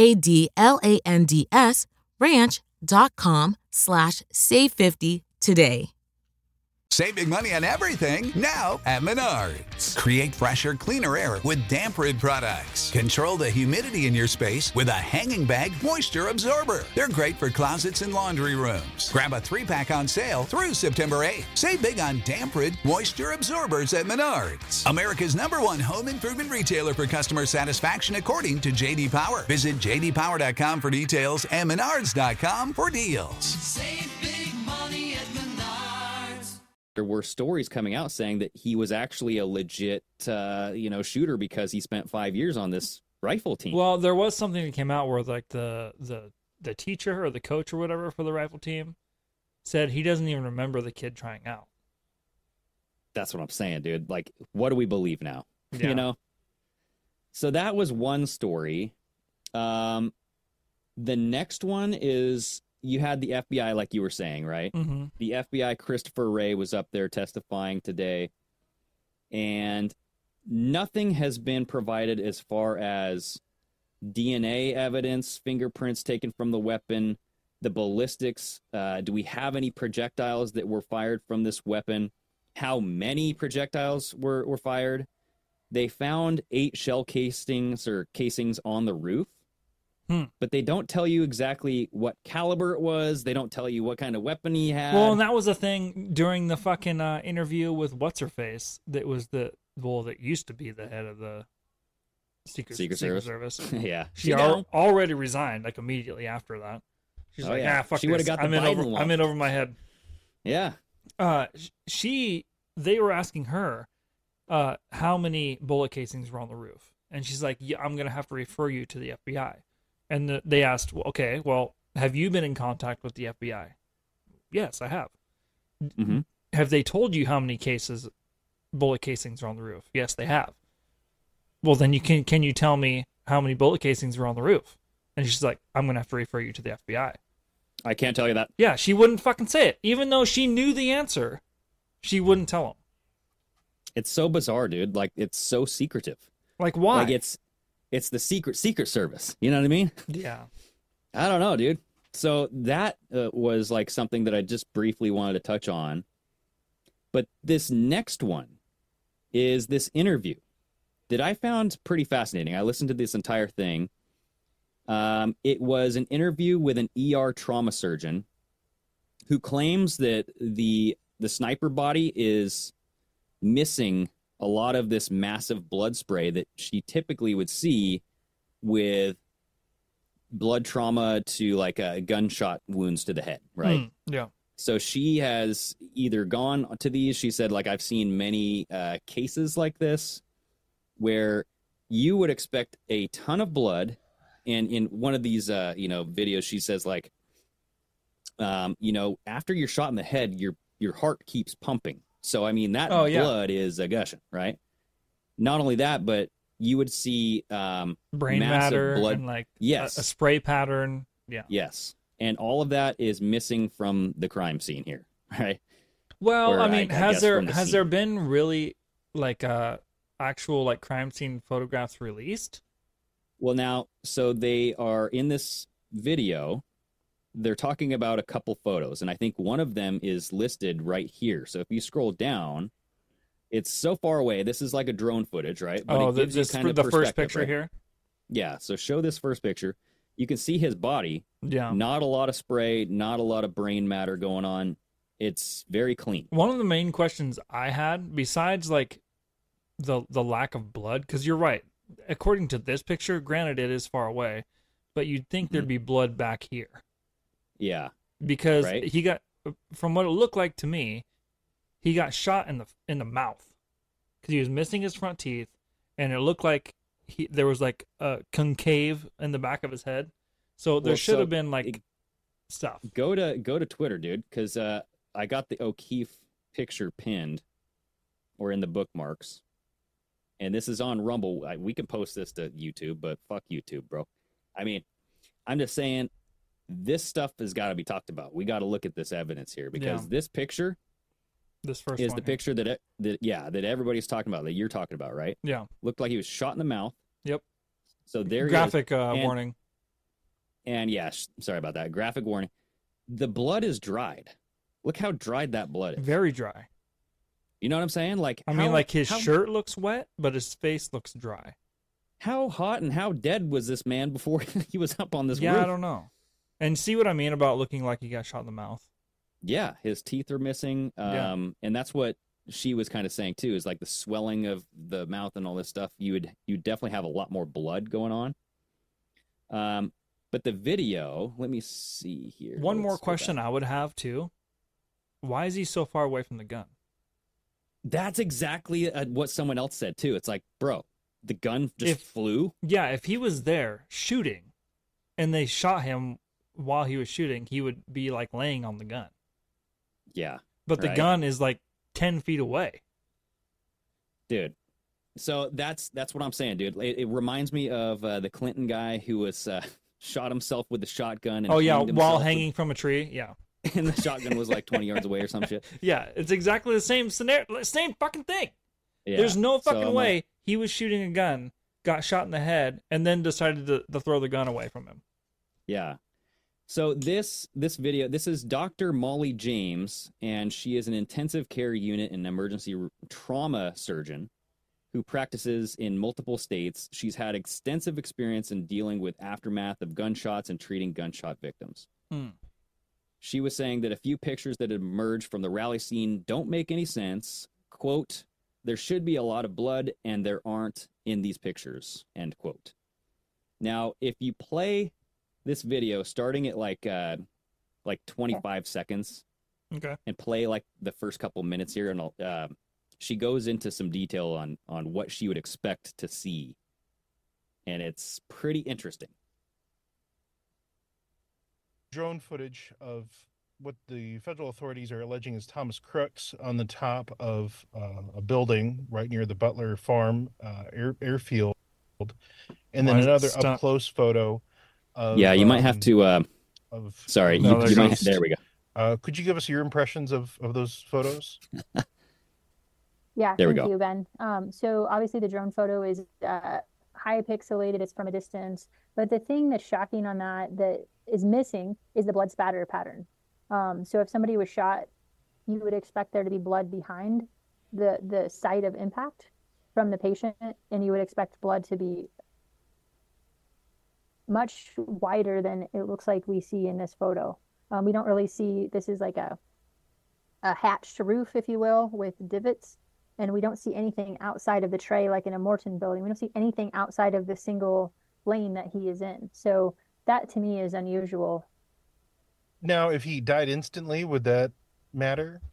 badlandsranch.com/save50 today. Save big money on everything now at Menards. Create fresher, cleaner air with Damp-Rid products. Control the humidity in your space with a hanging bag moisture absorber. They're great for closets and laundry rooms. Grab a 3-pack on sale through September 8th. Save big on Damp-Rid moisture absorbers at Menards. America's #1 home improvement retailer for customer satisfaction according to J.D. Power. Visit jdpower.com for details and menards.com for deals. Save big money at Menards. There were stories coming out saying that he was actually a legit, shooter because he spent 5 years on this rifle team. Well, there was something that came out where like the teacher or the coach or whatever for the rifle team said he doesn't even remember the kid trying out. That's what I'm saying, dude. Like, what do we believe now? Yeah. You know? So that was one story. The next one is you had the FBI, like you were saying, right? Mm-hmm. The FBI, Christopher Wray, was up there testifying today, and nothing has been provided as far as DNA evidence, fingerprints taken from the weapon, the ballistics. Do we have any projectiles that were fired from this weapon? How many projectiles were fired? They found 8 shell casings on the roof. But they don't tell you exactly what caliber it was. They don't tell you what kind of weapon he had. Well, and that was a thing during the fucking interview with What's-Her-Face. That was that used to be the head of the Secret Service. Yeah. She already resigned, like, immediately after that. She's like, yeah. fuck she this. Would have got the I'm in over my head. Yeah. They were asking her how many bullet casings were on the roof. And she's like, yeah, I'm going to have to refer you to the FBI. And they asked, well, have you been in contact with the FBI? Yes, I have. Mm-hmm. Have they told you how many bullet casings are on the roof? Yes, they have. Well, then can you tell me how many bullet casings were on the roof? And she's like, I'm going to have to refer you to the FBI. I can't tell you that. Yeah, she wouldn't fucking say it. Even though she knew the answer, she wouldn't tell him. It's so bizarre, dude. Like, it's so secretive. Like, why? Like, it's the Secret Service. You know what I mean? Yeah. I don't know, dude. So that was like something that I just briefly wanted to touch on. But this next one is this interview that I found pretty fascinating. I listened to this entire thing. It was an interview with an ER trauma surgeon who claims that the sniper body is missing a lot of this massive blood spray that she typically would see with blood trauma to like gunshot wounds to the head, right? Yeah. So she has either gone to these. She said, like, I've seen many cases like this where you would expect a ton of blood. And in one of these, videos, she says, like, after you're shot in the head, your heart keeps pumping. So, I mean, that blood is gushing, right? Not only that, but you would see brain massive matter blood. and like Yes. a spray pattern. Yeah. Yes. And all of that is missing from the crime scene here, right? Well, Or I mean, I guess from the has scene. there been really like actual like crime scene photographs released? Well, now, so they are in this video. They're talking about a couple photos, and I think one of them is listed right here. So if you scroll down, it's so far away. This is like a drone footage, right? But it gives you kind of the first perspective, picture right? here. Yeah. So show this first picture. You can see his body. Yeah. Not a lot of spray, not a lot of brain matter going on. It's very clean. One of the main questions I had, besides like the lack of blood, because you're right. According to this picture, granted it is far away, but you'd think there'd be blood back here. Yeah. Because Right? he got, from what it looked like to me, he got shot in the mouth because he was missing his front teeth, and it looked like there was like a concave in the back of his head. So there should have been like stuff. Go to Twitter, dude, because I got the O'Keefe picture pinned or in the bookmarks, and this is on Rumble. We can post this to YouTube, but fuck YouTube, bro. I mean, I'm just saying this stuff has got to be talked about. We got to look at this evidence here because this picture, this first is one the here. picture that everybody's talking about, that you're talking about, right? Yeah. Looked like he was shot in the mouth. Yep. So there Graphic he is. warning. And sorry about that. Graphic warning. The blood is dried. Look how dried that blood is. Very dry. You know what I'm saying? Like, I mean, like his shirt looks wet, but his face looks dry. How hot and how dead was this man before he was up on this roof? Yeah, I don't know. And see what I mean about looking like he got shot in the mouth? Yeah, his teeth are missing. And that's what she was kind of saying too, is like the swelling of the mouth and all this stuff. You definitely have a lot more blood going on. But the video, let me see here. One more question I would have too. Why is he so far away from the gun? That's exactly what someone else said too. It's like, bro, the gun just flew. Yeah, if he was there shooting and they shot him while he was shooting, he would be like laying on the gun. Yeah. But the gun is like 10 feet away. Dude. So that's what I'm saying, dude. It reminds me of the Clinton guy who was shot himself with the shotgun. And while hanging from a tree. Yeah. And the shotgun was like 20 yards away or some shit. Yeah, it's exactly the same scenario, same fucking thing. Yeah. There's no fucking So, way he was shooting a gun, got shot in the head, and then decided to throw the gun away from him. Yeah. So this video, this is Dr. Molly James, and she is an intensive care unit and emergency trauma surgeon who practices in multiple states. She's had extensive experience in dealing with aftermath of gunshots and treating gunshot victims. She was saying that a few pictures that emerged from the rally scene don't make any sense. Quote, there should be a lot of blood, and there aren't in these pictures, end quote. Now, if you play this video starting at like 25 seconds, okay, and play like the first couple minutes here, and she goes into some detail on what she would expect to see, and it's pretty interesting. Drone footage of what the federal authorities are alleging is Thomas Crooks on the top of a building right near the Butler Farm airfield, and then another up close photo of you might have to sorry, you might, there we go. Could you give us your impressions of those photos? Yeah, there we thank go. you, Ben. So obviously the drone photo is high pixelated, it's from a distance, but the thing that's shocking on that is missing is the blood spatter pattern. So if somebody was shot, you would expect there to be blood behind the site of impact from the patient, and you would expect blood to be much wider than it looks like we see in this photo. We don't really see, this is like a hatched roof, if you will, with divots, and we don't see anything outside of the tray like in a Morton building. We don't see anything outside of the single lane that he is in. So that to me is unusual. Now, if he died instantly, would that matter?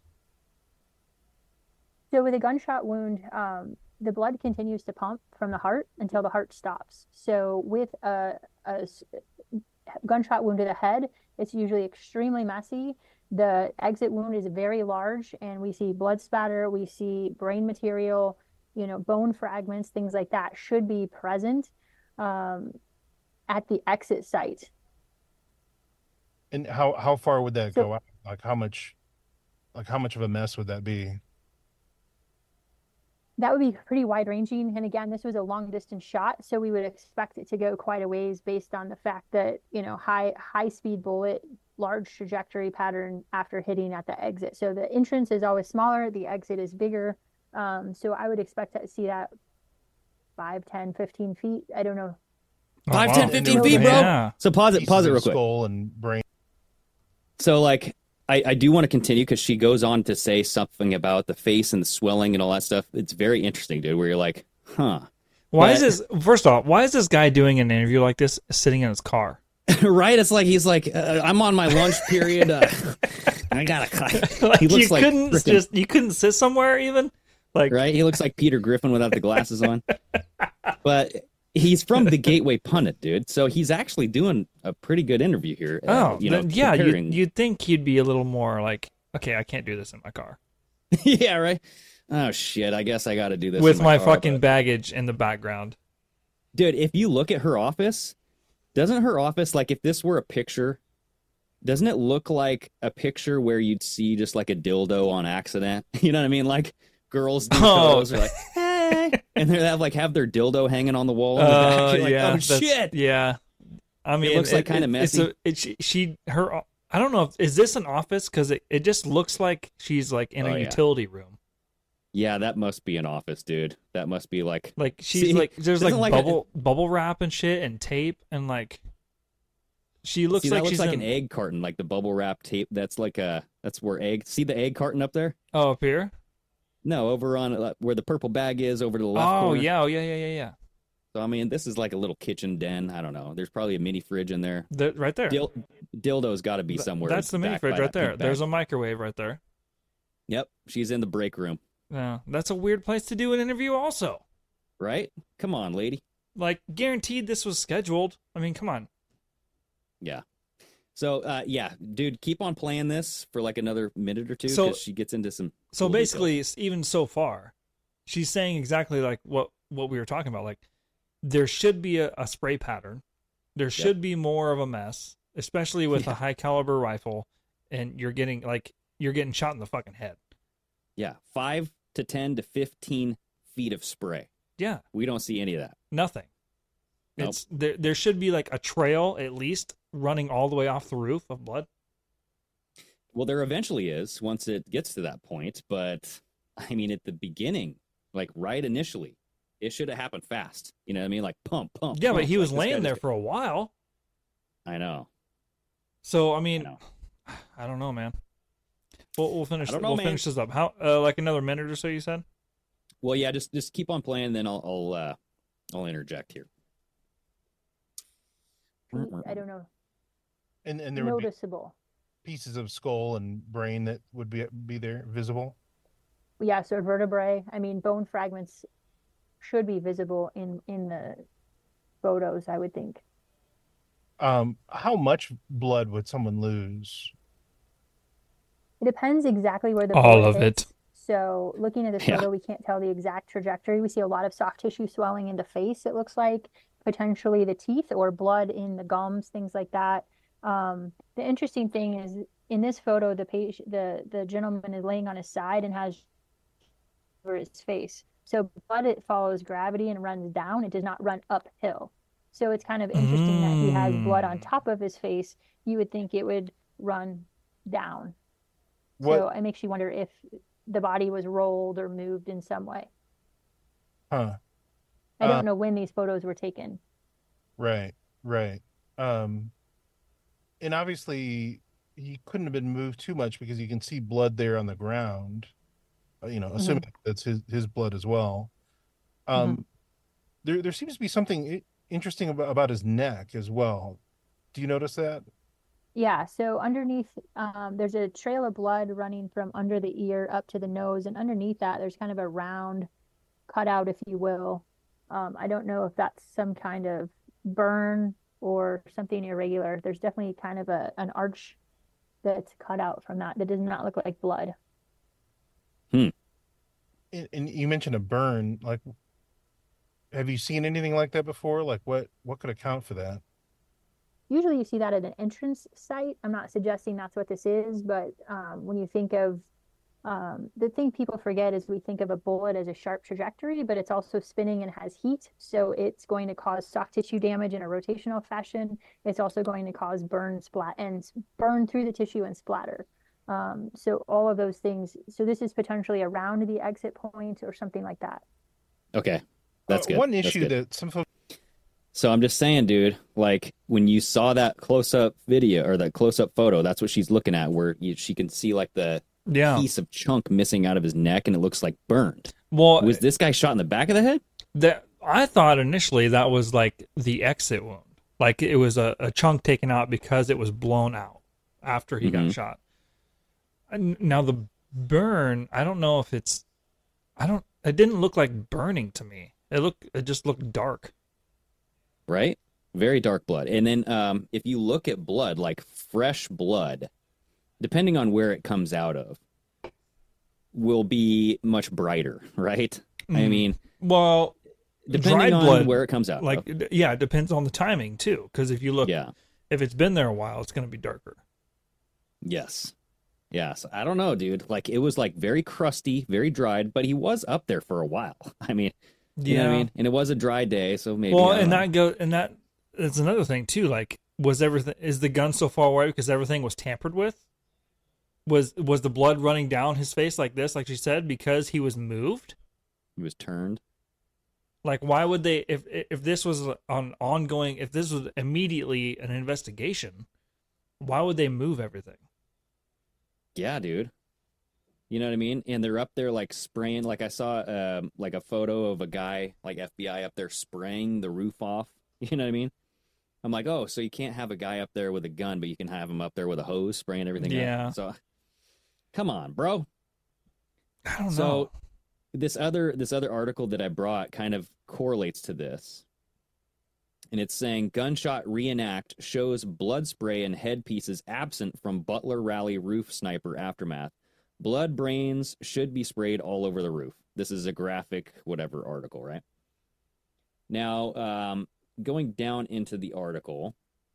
So with a gunshot wound, the blood continues to pump from the heart until the heart stops. So with a gunshot wound to the head, it's usually extremely messy. The exit wound is very large, and we see blood spatter, we see brain material, bone fragments, things like that should be present at the exit site. And how far would that go out? Like how much of a mess would that be? That would be pretty wide ranging. And again, this was a long distance shot, so we would expect it to go quite a ways based on the fact that, high speed bullet, large trajectory pattern after hitting at the exit. So the entrance is always smaller, the exit is bigger. So I would expect to see that 5, 10, 15 feet. I don't know. 5, 10, 15 feet, bro. Yeah. So pause it real quick. Skull and brain. So like, I do want to continue because she goes on to say something about the face and the swelling and all that stuff. It's very interesting, dude, where you're like, huh. First off, why is this guy doing an interview like this sitting in his car? Right? It's like, he's like, I'm on my lunch period. I gotta, like, he looks you couldn't sit somewhere even? Like, right? He looks like Peter Griffin without the glasses on. But he's from the Gateway Pundit, dude. So he's actually doing a pretty good interview here. You'd think he'd be a little more like, okay, I can't do this in my car. Yeah, right. Oh shit! I guess I got to do this with in my car, fucking baggage in the background. Dude, if you look at her office, doesn't her office, like, if this were a picture, doesn't it look like a picture where you'd see just like a dildo on accident? You know what I mean? Like, girls do photos are like, hey, and they have their dildo hanging on the wall. Yeah, oh shit. Yeah, I mean, it looks like kind of messy. I don't know. Is this an office? Because it just looks like she's like in a utility room. Yeah, that must be an office, dude. That must be like she's there's like bubble wrap and shit and tape and like she looks like that she's looks like an egg carton, like the bubble wrap tape. That's where egg. See the egg carton up there? Oh, up here? No, over on where the purple bag is, over to the left corner. Yeah. So I mean, this is like a little kitchen den. I don't know. There's probably a mini fridge in there. Right there. Dildo's got to be somewhere. That's the mini fridge right there. There's a microwave right there. Yep, she's in the break room. Yeah, that's a weird place to do an interview also. Right? Come on, lady. Like, guaranteed this was scheduled. I mean, come on. Yeah. So, dude, keep on playing this for like another minute or two because she gets into some. So basically, even so far, she's saying exactly like what we were talking about. Like, there should be a spray pattern. There should be more of a mess, especially with a high caliber rifle, and you're getting shot in the fucking head. Yeah, 5 to 10 to 15 feet of spray. Yeah, we don't see any of that. Nothing. Nope. It's there should be like a trail at least running all the way off the roof of blood. Well, there eventually is once it gets to that point, but I mean at the beginning, like right initially, it should have happened fast. You know what I mean? Like pump. Yeah, pump. But he was laying there for a while. I know. So I mean, I don't know, man. We'll finish. We'll finish this up. How like another minute or so? You said. Well, yeah. Just keep on playing, then I'll interject here. I don't know. And there noticeable would be pieces of skull and brain that would be there visible. Yeah, so vertebrae. I mean, bone fragments should be visible in the photos, I would think. How much blood would someone lose? It depends exactly where the all of it. So looking at this photo, we can't tell the exact trajectory. We see a lot of soft tissue swelling in the face, it looks like, potentially the teeth or blood in the gums, things like that. The interesting thing is in this photo, the gentleman is laying on his side and has over his face. So blood, it follows gravity and runs down. It does not run uphill. So it's kind of interesting that he has blood on top of his face. You would think it would run down. So it makes you wonder if the body was rolled or moved in some way. Huh. I don't know when these photos were taken. Right. And obviously he couldn't have been moved too much because you can see blood there on the ground. Assuming that's his blood as well. There seems to be something interesting about his neck as well. Do you notice that? Yeah, so underneath, there's a trail of blood running from under the ear up to the nose, and underneath that, there's kind of a round cutout, if you will. I don't know if that's some kind of burn or something irregular. There's definitely kind of an arch that's cut out from that does not look like blood. And you mentioned a burn. Like, have you seen anything like that before? Like, what could account for that? Usually you see that at an entrance site. I'm not suggesting that's what this is, but when you think of the thing people forget is we think of a bullet as a sharp trajectory, but it's also spinning and has heat. So it's going to cause soft tissue damage in a rotational fashion. It's also going to cause burn through the tissue and splatter. So all of those things. So this is potentially around the exit point or something like that. Okay. That's good. One That's issue good. that some folks. So I'm just saying, dude, like when you saw that close-up video or that close-up photo, that's what she's looking at, where she can see like the piece of chunk missing out of his neck, and it looks like burned. Well, was this guy shot in the back of the head? That I thought initially that was like the exit wound, like it was a chunk taken out because it was blown out after he got shot. And now the burn, I don't know if it didn't look like burning to me. It just looked dark. Right? Very dark blood. And then if you look at blood, like fresh blood, depending on where it comes out of, will be much brighter, right? I mean, well, depending on blood, where it comes out like, of. Yeah, it depends on the timing too. Because if you look, if it's been there a while, it's going to be darker. Yes. Yes. I don't know, dude. Like, it was like very crusty, very dried, but he was up there for a while. I mean, you know what I mean? And it was a dry day, so maybe. Well, that's another thing too. Like, is the gun so far away because everything was tampered with? Was the blood running down his face like this, like she said, because he was moved? He was turned. Like, why would they? If this was on ongoing, if this was immediately an investigation, why would they move everything? Yeah, dude. You know what I mean? And they're up there like spraying. Like I saw like a photo of a guy like FBI up there spraying the roof off. You know what I mean? I'm like, oh, so you can't have a guy up there with a gun, but you can have him up there with a hose spraying everything up. So, come on, bro. I don't know. So this other article that I brought kind of correlates to this. And it's saying gunshot reenact shows blood spray and headpieces absent from Butler Rally roof sniper aftermath. Blood brains should be sprayed all over the roof. This is a graphic whatever article, right? Now, going down into the article.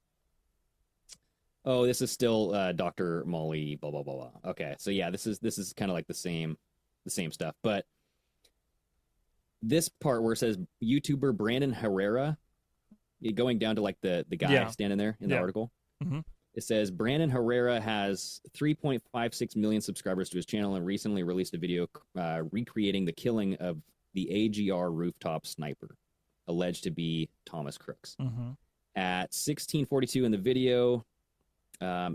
Oh, this is still Dr. Molly, blah, blah, blah, blah. Okay, so yeah, this is kind of like the same stuff. But this part where it says YouTuber Brandon Herrera, going down to like the guy standing there in the article. Mm-hmm. It says Brandon Herrera has 3.56 million subscribers to his channel and recently released a video recreating the killing of the AGR rooftop sniper, alleged to be Thomas Crooks. Mm-hmm. At 16:42 in the video, at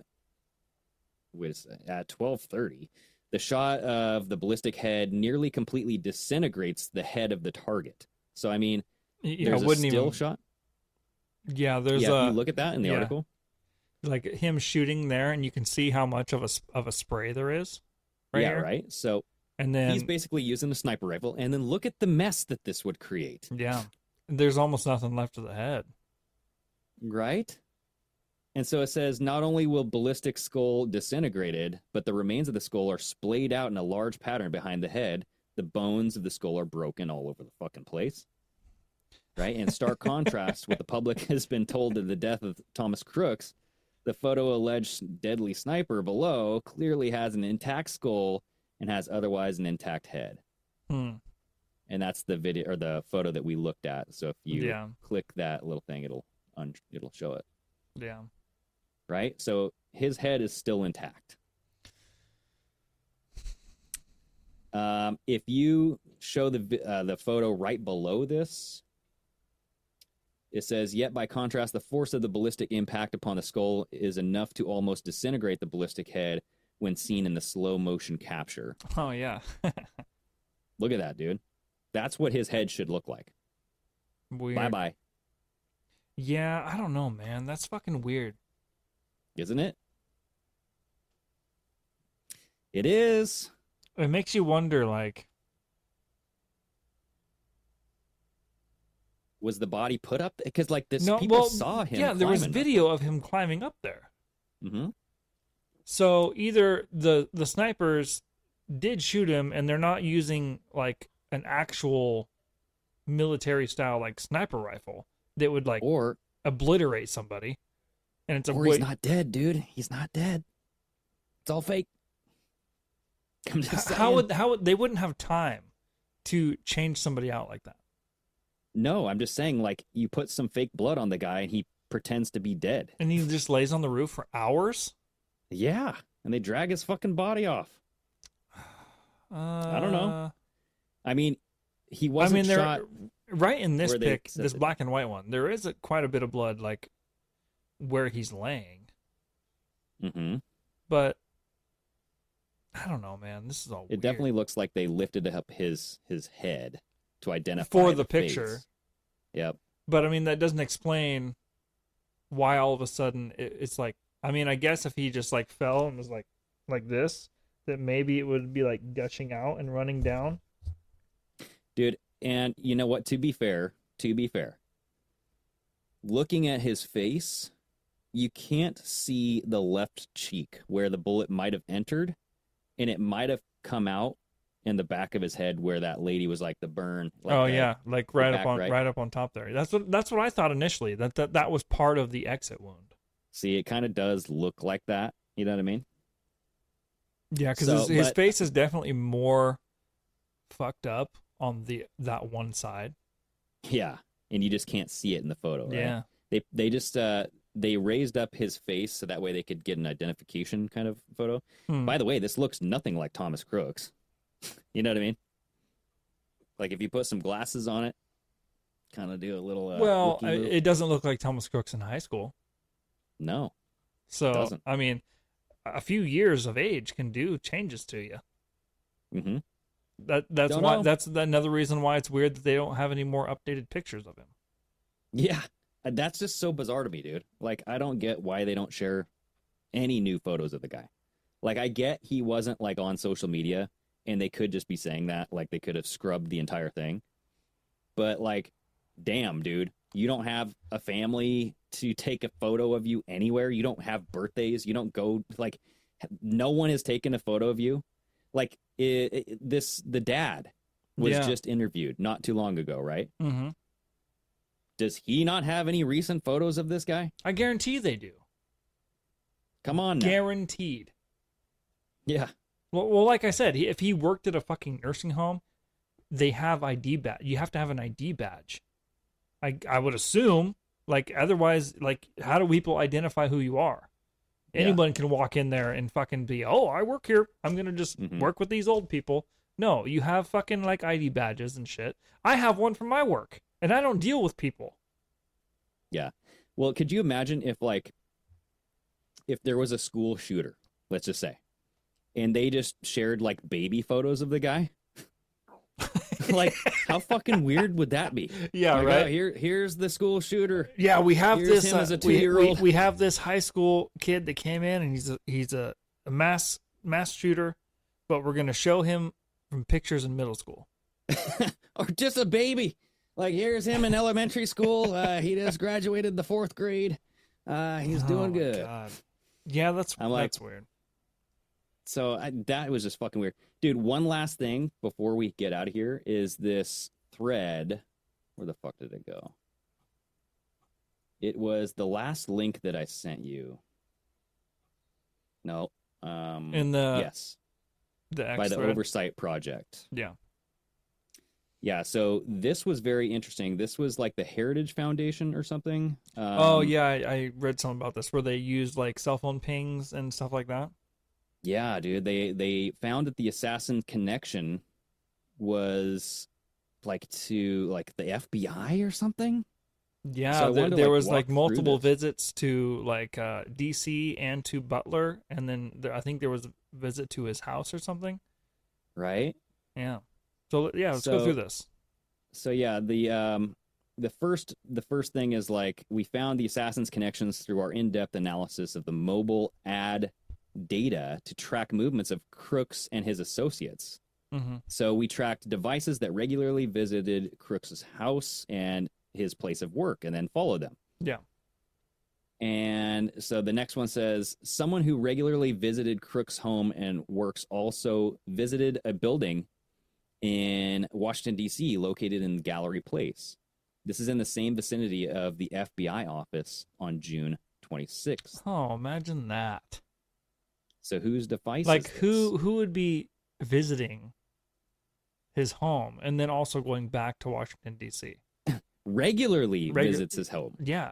12:30, the shot of the ballistic head nearly completely disintegrates the head of the target. So, I mean, there's a still shot. Yeah, there's if you look at that in the article. Like him shooting there, and you can see how much of a spray there is. Here. Right. So, and then he's basically using a sniper rifle, and then look at the mess that this would create. Yeah, there's almost nothing left of the head. Right. And so it says not only will ballistic skull disintegrated, but the remains of the skull are splayed out in a large pattern behind the head. The bones of the skull are broken all over the fucking place. Right. In stark contrast, what the public has been told of the death of Thomas Crooks, the photo alleged deadly sniper below clearly has an intact skull and has otherwise an intact head. And that's the video or the photo that we looked at. So if you click that little thing, it'll show it. Yeah. Right. So his head is still intact. If you show the photo right below this, it says, yet by contrast, the force of the ballistic impact upon the skull is enough to almost disintegrate the ballistic head when seen in the slow motion capture. Oh, yeah. Look at that, dude. That's what his head should look like. Weird. Bye-bye. Yeah, I don't know, man. That's fucking weird. Isn't it? It is. It makes you wonder, like, was the body put up? Because like this, no, people well, saw him. Yeah, there was climbing video of him climbing up there. Mm-hmm. So either the snipers did shoot him, and they're not using like an actual military style like sniper rifle that would like or obliterate somebody, and it's or he's not dead, dude. He's not dead. It's all fake. I'm just how would they wouldn't have time to change somebody out like that? No, I'm just saying, like, you put some fake blood on the guy and he pretends to be dead. And he just lays on the roof for hours? Yeah, and they drag his fucking body off. I don't know. I mean, he wasn't shot. Right in this pic, this black and white one, there is quite a bit of blood, like, where he's laying. Mm-hmm. But I don't know, man. This is all weird. It definitely looks like they lifted up his head to identify for the face. picture. Yep. But I mean, that doesn't explain why all of a sudden it's like. I mean, I guess if he just like fell and was like this, that maybe it would be like gushing out and running down. Dude, and you know what? To be fair, looking at his face, you can't see the left cheek where the bullet might have entered, and it might have come out in the back of his head where that lady was like the burn. Like like right up on top there. That's what I thought initially. That was part of the exit wound. See, it kind of does look like that. You know what I mean? Yeah, because his face is definitely more fucked up on that one side. Yeah, and you just can't see it in the photo. Right? Yeah, they just they raised up his face so that way they could get an identification kind of photo. By the way, this looks nothing like Thomas Crooks. You know what I mean? Like if you put some glasses on it, kind of do a little. It doesn't look like Thomas Crooks in high school. No. So I mean, a few years of age can do changes to you. Mm-hmm. That's don't why know. that's another reason why it's weird that they don't have any more updated pictures of him. Yeah, that's just so bizarre to me, dude. Like I don't get why they don't share any new photos of the guy. Like I get he wasn't like on social media, and they could just be saying that, like they could have scrubbed the entire thing. But like, damn, dude, you don't have a family to take a photo of you anywhere. You don't have birthdays. You don't go, like, no one has taken a photo of you. Like the dad was just interviewed not too long ago, right? Mm-hmm. Does he not have any recent photos of this guy? I guarantee they do. Come on now. Guaranteed. Yeah. Well, like I said, if he worked at a fucking nursing home, they have ID badge. You have to have an ID badge. I would assume, like, otherwise, like, how do people identify who you are? Anyone can walk in there and fucking be, oh, I work here. I'm going to just work with these old people. No, you have fucking, like, ID badges and shit. I have one for my work, and I don't deal with people. Yeah. Well, could you imagine if there was a school shooter, let's just say, and they just shared, like, baby photos of the guy? Like, how fucking weird would that be? Yeah, like, right. Oh, here's the school shooter. Yeah, we have Here's this him as a 2-year-old. We have this high school kid that came in, and he's a mass shooter, but we're gonna show him from pictures in middle school, or just a baby. Like, here's him in elementary school. He just graduated the 4th grade. He's doing good. God. Yeah, that's weird. So that was just fucking weird. Dude, one last thing before we get out of here is this thread. Where the fuck did it go? It was the last link that I sent you. No. In the... Yes. The X by the thread? Oversight Project. Yeah. Yeah, so this was very interesting. This was like the Heritage Foundation or something. I read something about this where they used like cell phone pings and stuff like that. Yeah, dude. They found that the assassin connection was like to like the FBI or something. Yeah, So there was walk like through multiple this. visits to like DC and to Butler, and then I think there was a visit to his house or something. Right? Yeah. So yeah, let's go through this. So yeah, the the first thing is like, we found the assassin's connections through our in-depth analysis of the mobile ad data to track movements of Crooks and his associates. Mm-hmm. So we tracked devices that regularly visited Crooks's house and his place of work, and then followed them. Yeah. And so the next one says, someone who regularly visited Crook's home and works also visited a building in Washington, D.C., located in Gallery Place. This is in the same vicinity of the FBI office on June 26th. Oh, imagine that. So whose device Like, is this? who would be visiting his home and then also going back to Washington, D.C.? Regularly visits his home. Yeah.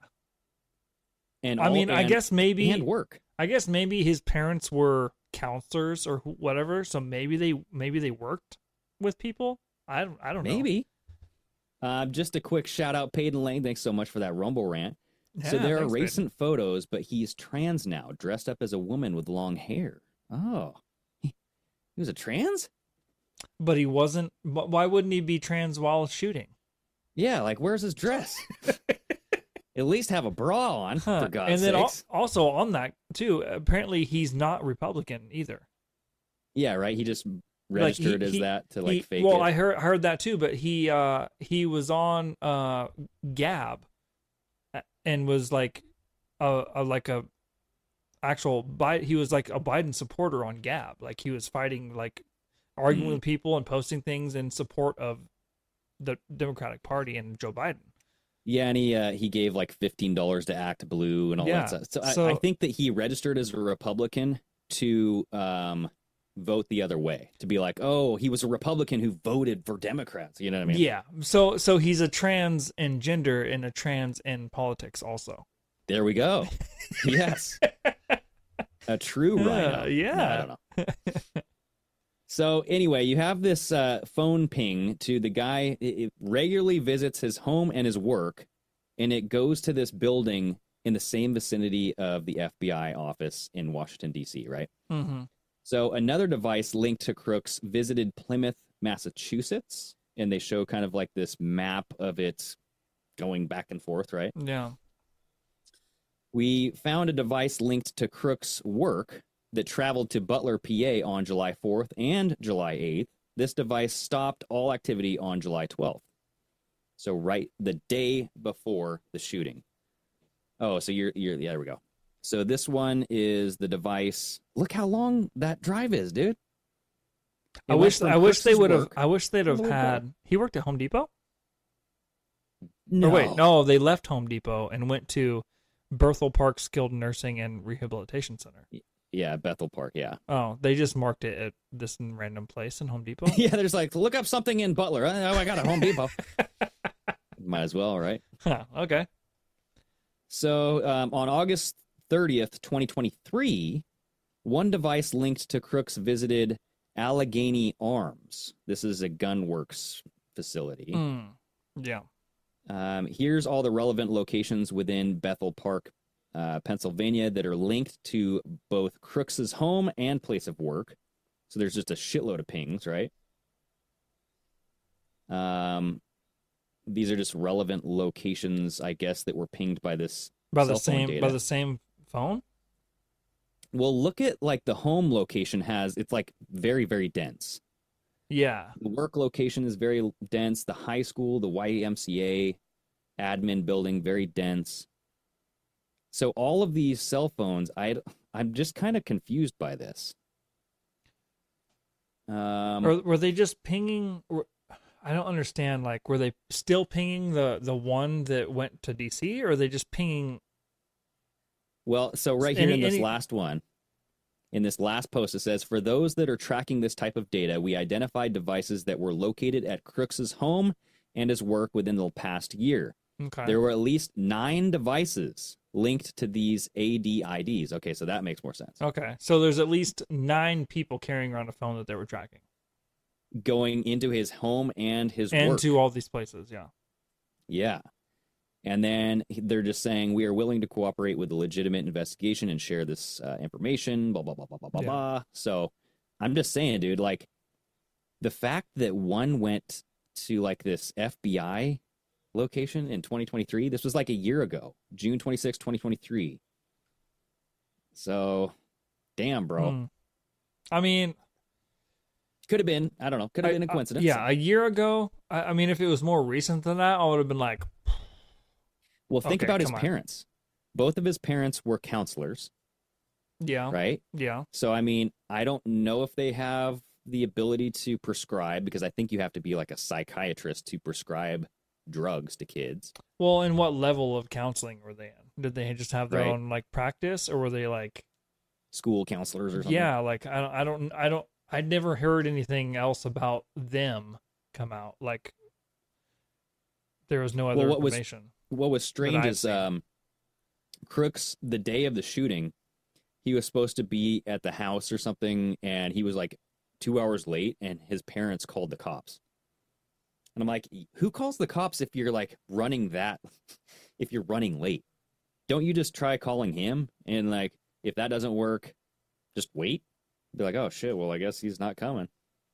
And I guess maybe and work. I guess maybe his parents were counselors or whatever, so maybe they worked with people. I don't know. Maybe. Just a quick shout out, Peyton Lane. Thanks so much for that Rumble rant. So Yeah, there are thanks, recent photos, but he's trans now, dressed up as a woman with long hair. Oh, he was a trans? But he wasn't. Why wouldn't he be trans while shooting? Yeah, like where's his dress? At least have a bra on, for God's And then sakes. also on that too, apparently he's not Republican either. Yeah, right. He just registered as that to fake it. I heard that too, but he was on Gab and was like a actual he was like a Biden supporter on Gab. Like he was fighting, like arguing with people and posting things in support of the Democratic Party and Joe Biden. Yeah, and he gave like $15 to Act Blue and all that stuff. So I think that he registered as a Republican to vote the other way, to be like, oh, he was a Republican who voted for Democrats. You know what I mean? Yeah. So he's a trans in gender and a trans in politics also. There we go. Yes. A true rhino. Yeah. I don't know. So anyway, you have this phone ping to the guy. It regularly visits his home and his work, and it goes to this building in the same vicinity of the FBI office in Washington, D.C., right? Mm-hmm. So another device linked to Crooks visited Plymouth, Massachusetts, and they show kind of like this map of it going back and forth, right? Yeah. We found a device linked to Crooks' work that traveled to Butler, PA on July 4th and July 8th. This device stopped all activity on July 12th. So right the day before the shooting. Oh, so you're yeah, there we go. So this one is the device. Look how long that drive is, dude. I wish they would have. I wish they'd have had. He worked at Home Depot. No. Or wait, no, they left Home Depot and went to Berthel Park Skilled Nursing and Rehabilitation Center. Yeah, Bethel Park, yeah. Oh, they just marked it at this random place in Home Depot? Yeah, there's like, look up something in Butler. Oh, I got a Home Depot. Might as well, right? Huh, okay. So on August 30th, 2023, one device linked to Crooks visited Allegheny Arms. This is a gunworks facility. Yeah. Here's all the relevant locations within Bethel Park, Pennsylvania, that are linked to both Crooks's home and place of work. So there's just a shitload of pings, right? These are just relevant locations, I guess, that were pinged by this by cell the phone same data. by the same phone. Well, look at like the home location it's like very, very dense. Yeah. The work location is very dense. The high school, the YMCA admin building, very dense. So all of these cell phones, I'm just kind of confused by this. Or were they just pinging? I don't understand. Like, were they still pinging the one that went to DC, or are they just pinging? Well, so right here in this last one, in this last post, it says, for those that are tracking this type of data, we identified devices that were located at Crooks's home and his work within the past year. Okay. There were at least 9 devices linked to these ADIDs. Okay, so that makes more sense. Okay, so there's at least 9 people carrying around a phone that they were tracking. Going into his home and his and work. to all these places, yeah. Yeah. And then they're just saying, we are willing to cooperate with the legitimate investigation and share this information, blah, blah, blah, blah, blah, blah, blah. So I'm just saying, dude, like, the fact that one went to, like, this FBI, location in 2023. This was like a year ago, June 26, 2023. So, damn, bro. I mean, could have been. I don't know. Could have been a coincidence. Yeah, a year ago. I mean, if it was more recent than that, I would have been like. Well, think about his parents. Both of his parents were counselors. Yeah. Right? Yeah. So, I mean, I don't know if they have the ability to prescribe, because I think you have to be like a psychiatrist to prescribe drugs to kids. Well, and what level of counseling were they in? Did they just have their Right. own like practice, or were they like school counselors or something? Yeah, like I never heard anything else about them come out. Like there was no other information. What was strange I've is Crooks, the day of the shooting, he was supposed to be at the house or something, and he was like 2 hours late, and his parents called the cops. And I'm like, who calls the cops if you're like running late? Don't you just try calling him? And like, if that doesn't work, just wait. Be like, oh shit, well, I guess he's not coming.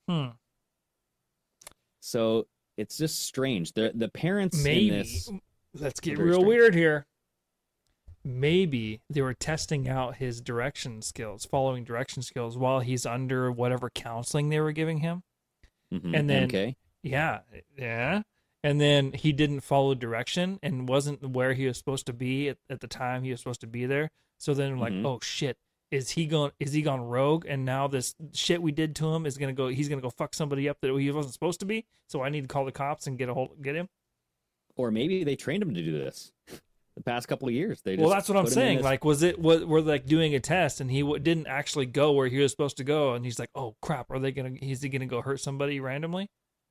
So it's just strange. The parents Maybe in this, let's get very real strange. weird here. Maybe they were testing out his following direction skills while he's under whatever counseling they were giving him. Mhm, And then MK. yeah. And then he didn't follow direction and wasn't where he was supposed to be at the time he was supposed to be there. So then like, oh shit, is he gone rogue? And now this shit we did to him he's gonna go fuck somebody up that he wasn't supposed to be. So I need to call the cops and get him. Or maybe they trained him to do this the past couple of years. They just Well, that's what I'm put him in saying. this- Like, were they like doing a test and he didn't actually go where he was supposed to go, and he's like, "Oh crap, is he gonna go hurt somebody randomly?"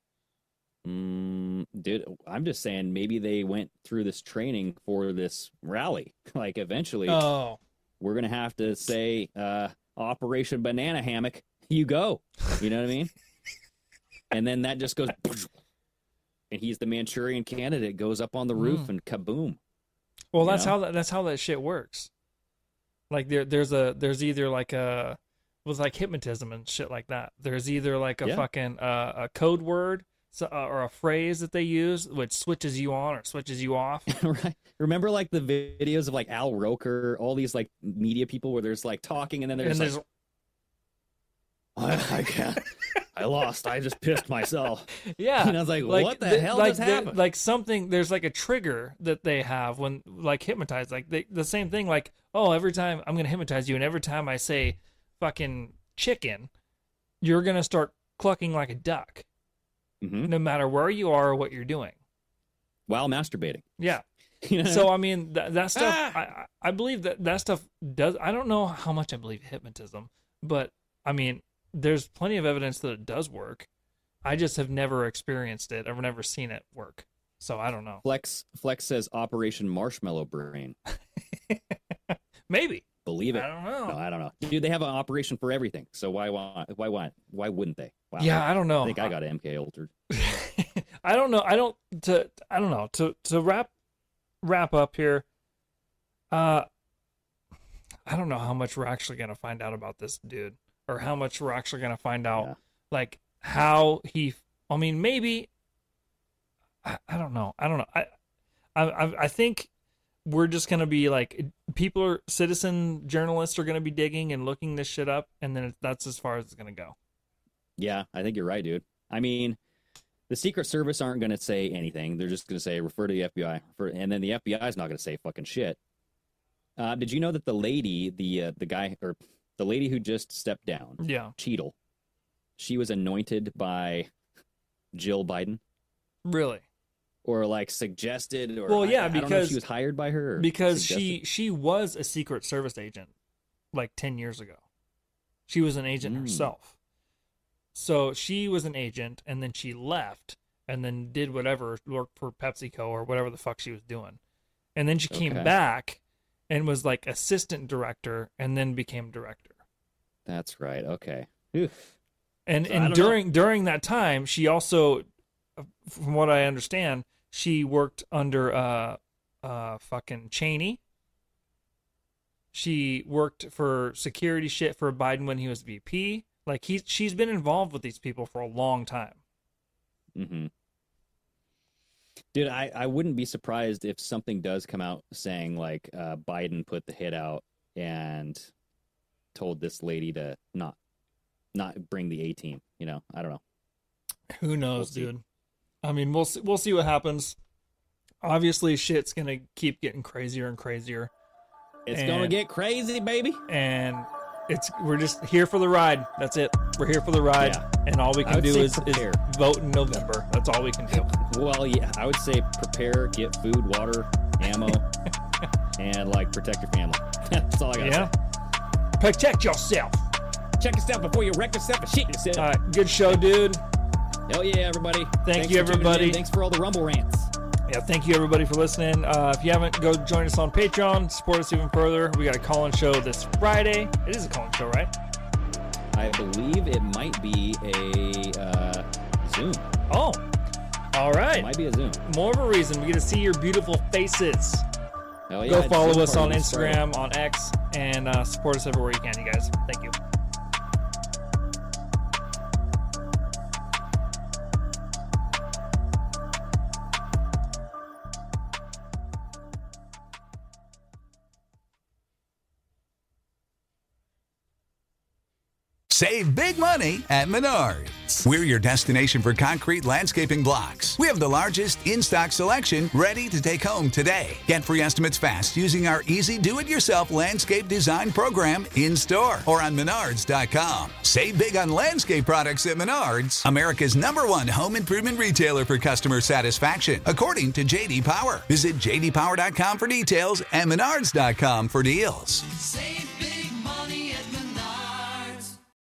Dude, I'm just saying maybe they went through this training for this rally. Like eventually, we're gonna have to say Operation Banana Hammock. You go. You know what I mean? And then that just goes, and he's the Manchurian Candidate. Goes up on the roof and kaboom. Well, You that's know? how that shit works. Like there's either like with like hypnotism and shit like that. There's either like a fucking a code word or a phrase that they use which switches you on or switches you off. Right. Remember like the videos of like Al Roker, all these like media people where there's like talking and then there's like, I can't. I lost. I just pissed myself. Yeah. And I was like what the hell just happened? Like something, there's like a trigger that they have when like hypnotized. Like the same thing, like, oh, every time I'm going to hypnotize you and every time I say fucking chicken, you're going to start clucking like a duck. No matter where you are or what you're doing. While masturbating. Yeah. You know? So, I mean, that stuff, I believe that stuff does, I don't know how much I believe hypnotism, but I mean, there's plenty of evidence that it does work. I just have never experienced it. I've never seen it work. So I don't know. Flex says Operation Marshmallow Brain. Maybe. Believe it. I don't know. No, I don't know. Dude, they have an operation for everything. So why wouldn't they? Wow. Yeah, I don't know. I think I got MK altered. I don't know. I don't know. To wrap up here. I don't know how much we're actually going to find out about this dude, or how much we're actually going to find out, like how he. I mean, maybe. I don't know. I think we're just going to be like, citizen journalists are going to be digging and looking this shit up, and then that's as far as it's going to go. Yeah, I think you're right, dude. I mean, the Secret Service aren't going to say anything. They're just going to say, refer to the FBI. And then the FBI is not going to say fucking shit. Did you know that the lady, the lady who just stepped down, Cheadle, she was anointed by Jill Biden? Really? Or like suggested? Or well, yeah, I because don't know if she was hired by her. Because she was a Secret Service agent like 10 years ago. She was an agent herself. So she was an agent, and then she left, and then did whatever, worked for PepsiCo or whatever the fuck she was doing. And then she came back and was like assistant director, and then became director. That's right. Okay. Oof. And So, I don't during that time, she also, from what I understand, she worked under fucking Cheney. She worked for security shit for Biden when he was VP. Like she's been involved with these people for a long time. Mm-hmm. Dude, I wouldn't be surprised if something does come out saying like Biden put the hit out and told this lady to not bring the A-team. You know, I don't know. Who knows, dude? I mean, we'll see what happens. Obviously, shit's gonna keep getting crazier and crazier. It's gonna get crazy, baby. And we're just here for the ride. That's it. We're here for the ride, and all we can do is vote in November. That's all we can do. Well, yeah, I would say prepare, get food, water, ammo, and like protect your family. That's all I gotta say. Protect yourself. Check yourself before you wreck yourself and shit yourself. All right, good show, dude. Hell yeah, everybody. Thank you, everybody. Thanks for all the Rumble rants. Yeah, thank you, everybody, for listening. If you haven't, go join us on Patreon. Support us even further. We got a call-in show this Friday. It is a call-in show, right? I believe it might be a Zoom. Oh, all right. It might be a Zoom. More of a reason. We get to see your beautiful faces. Hell yeah, go follow us on Instagram, on X, and support us everywhere you can, you guys. Thank you. Save big money at Menards. We're your destination for concrete landscaping blocks. We have the largest in-stock selection ready to take home today. Get free estimates fast using our easy do-it-yourself landscape design program in-store or on Menards.com. Save big on landscape products at Menards, America's #1 home improvement retailer for customer satisfaction, according to J.D. Power. Visit JDPower.com for details and Menards.com for deals. Save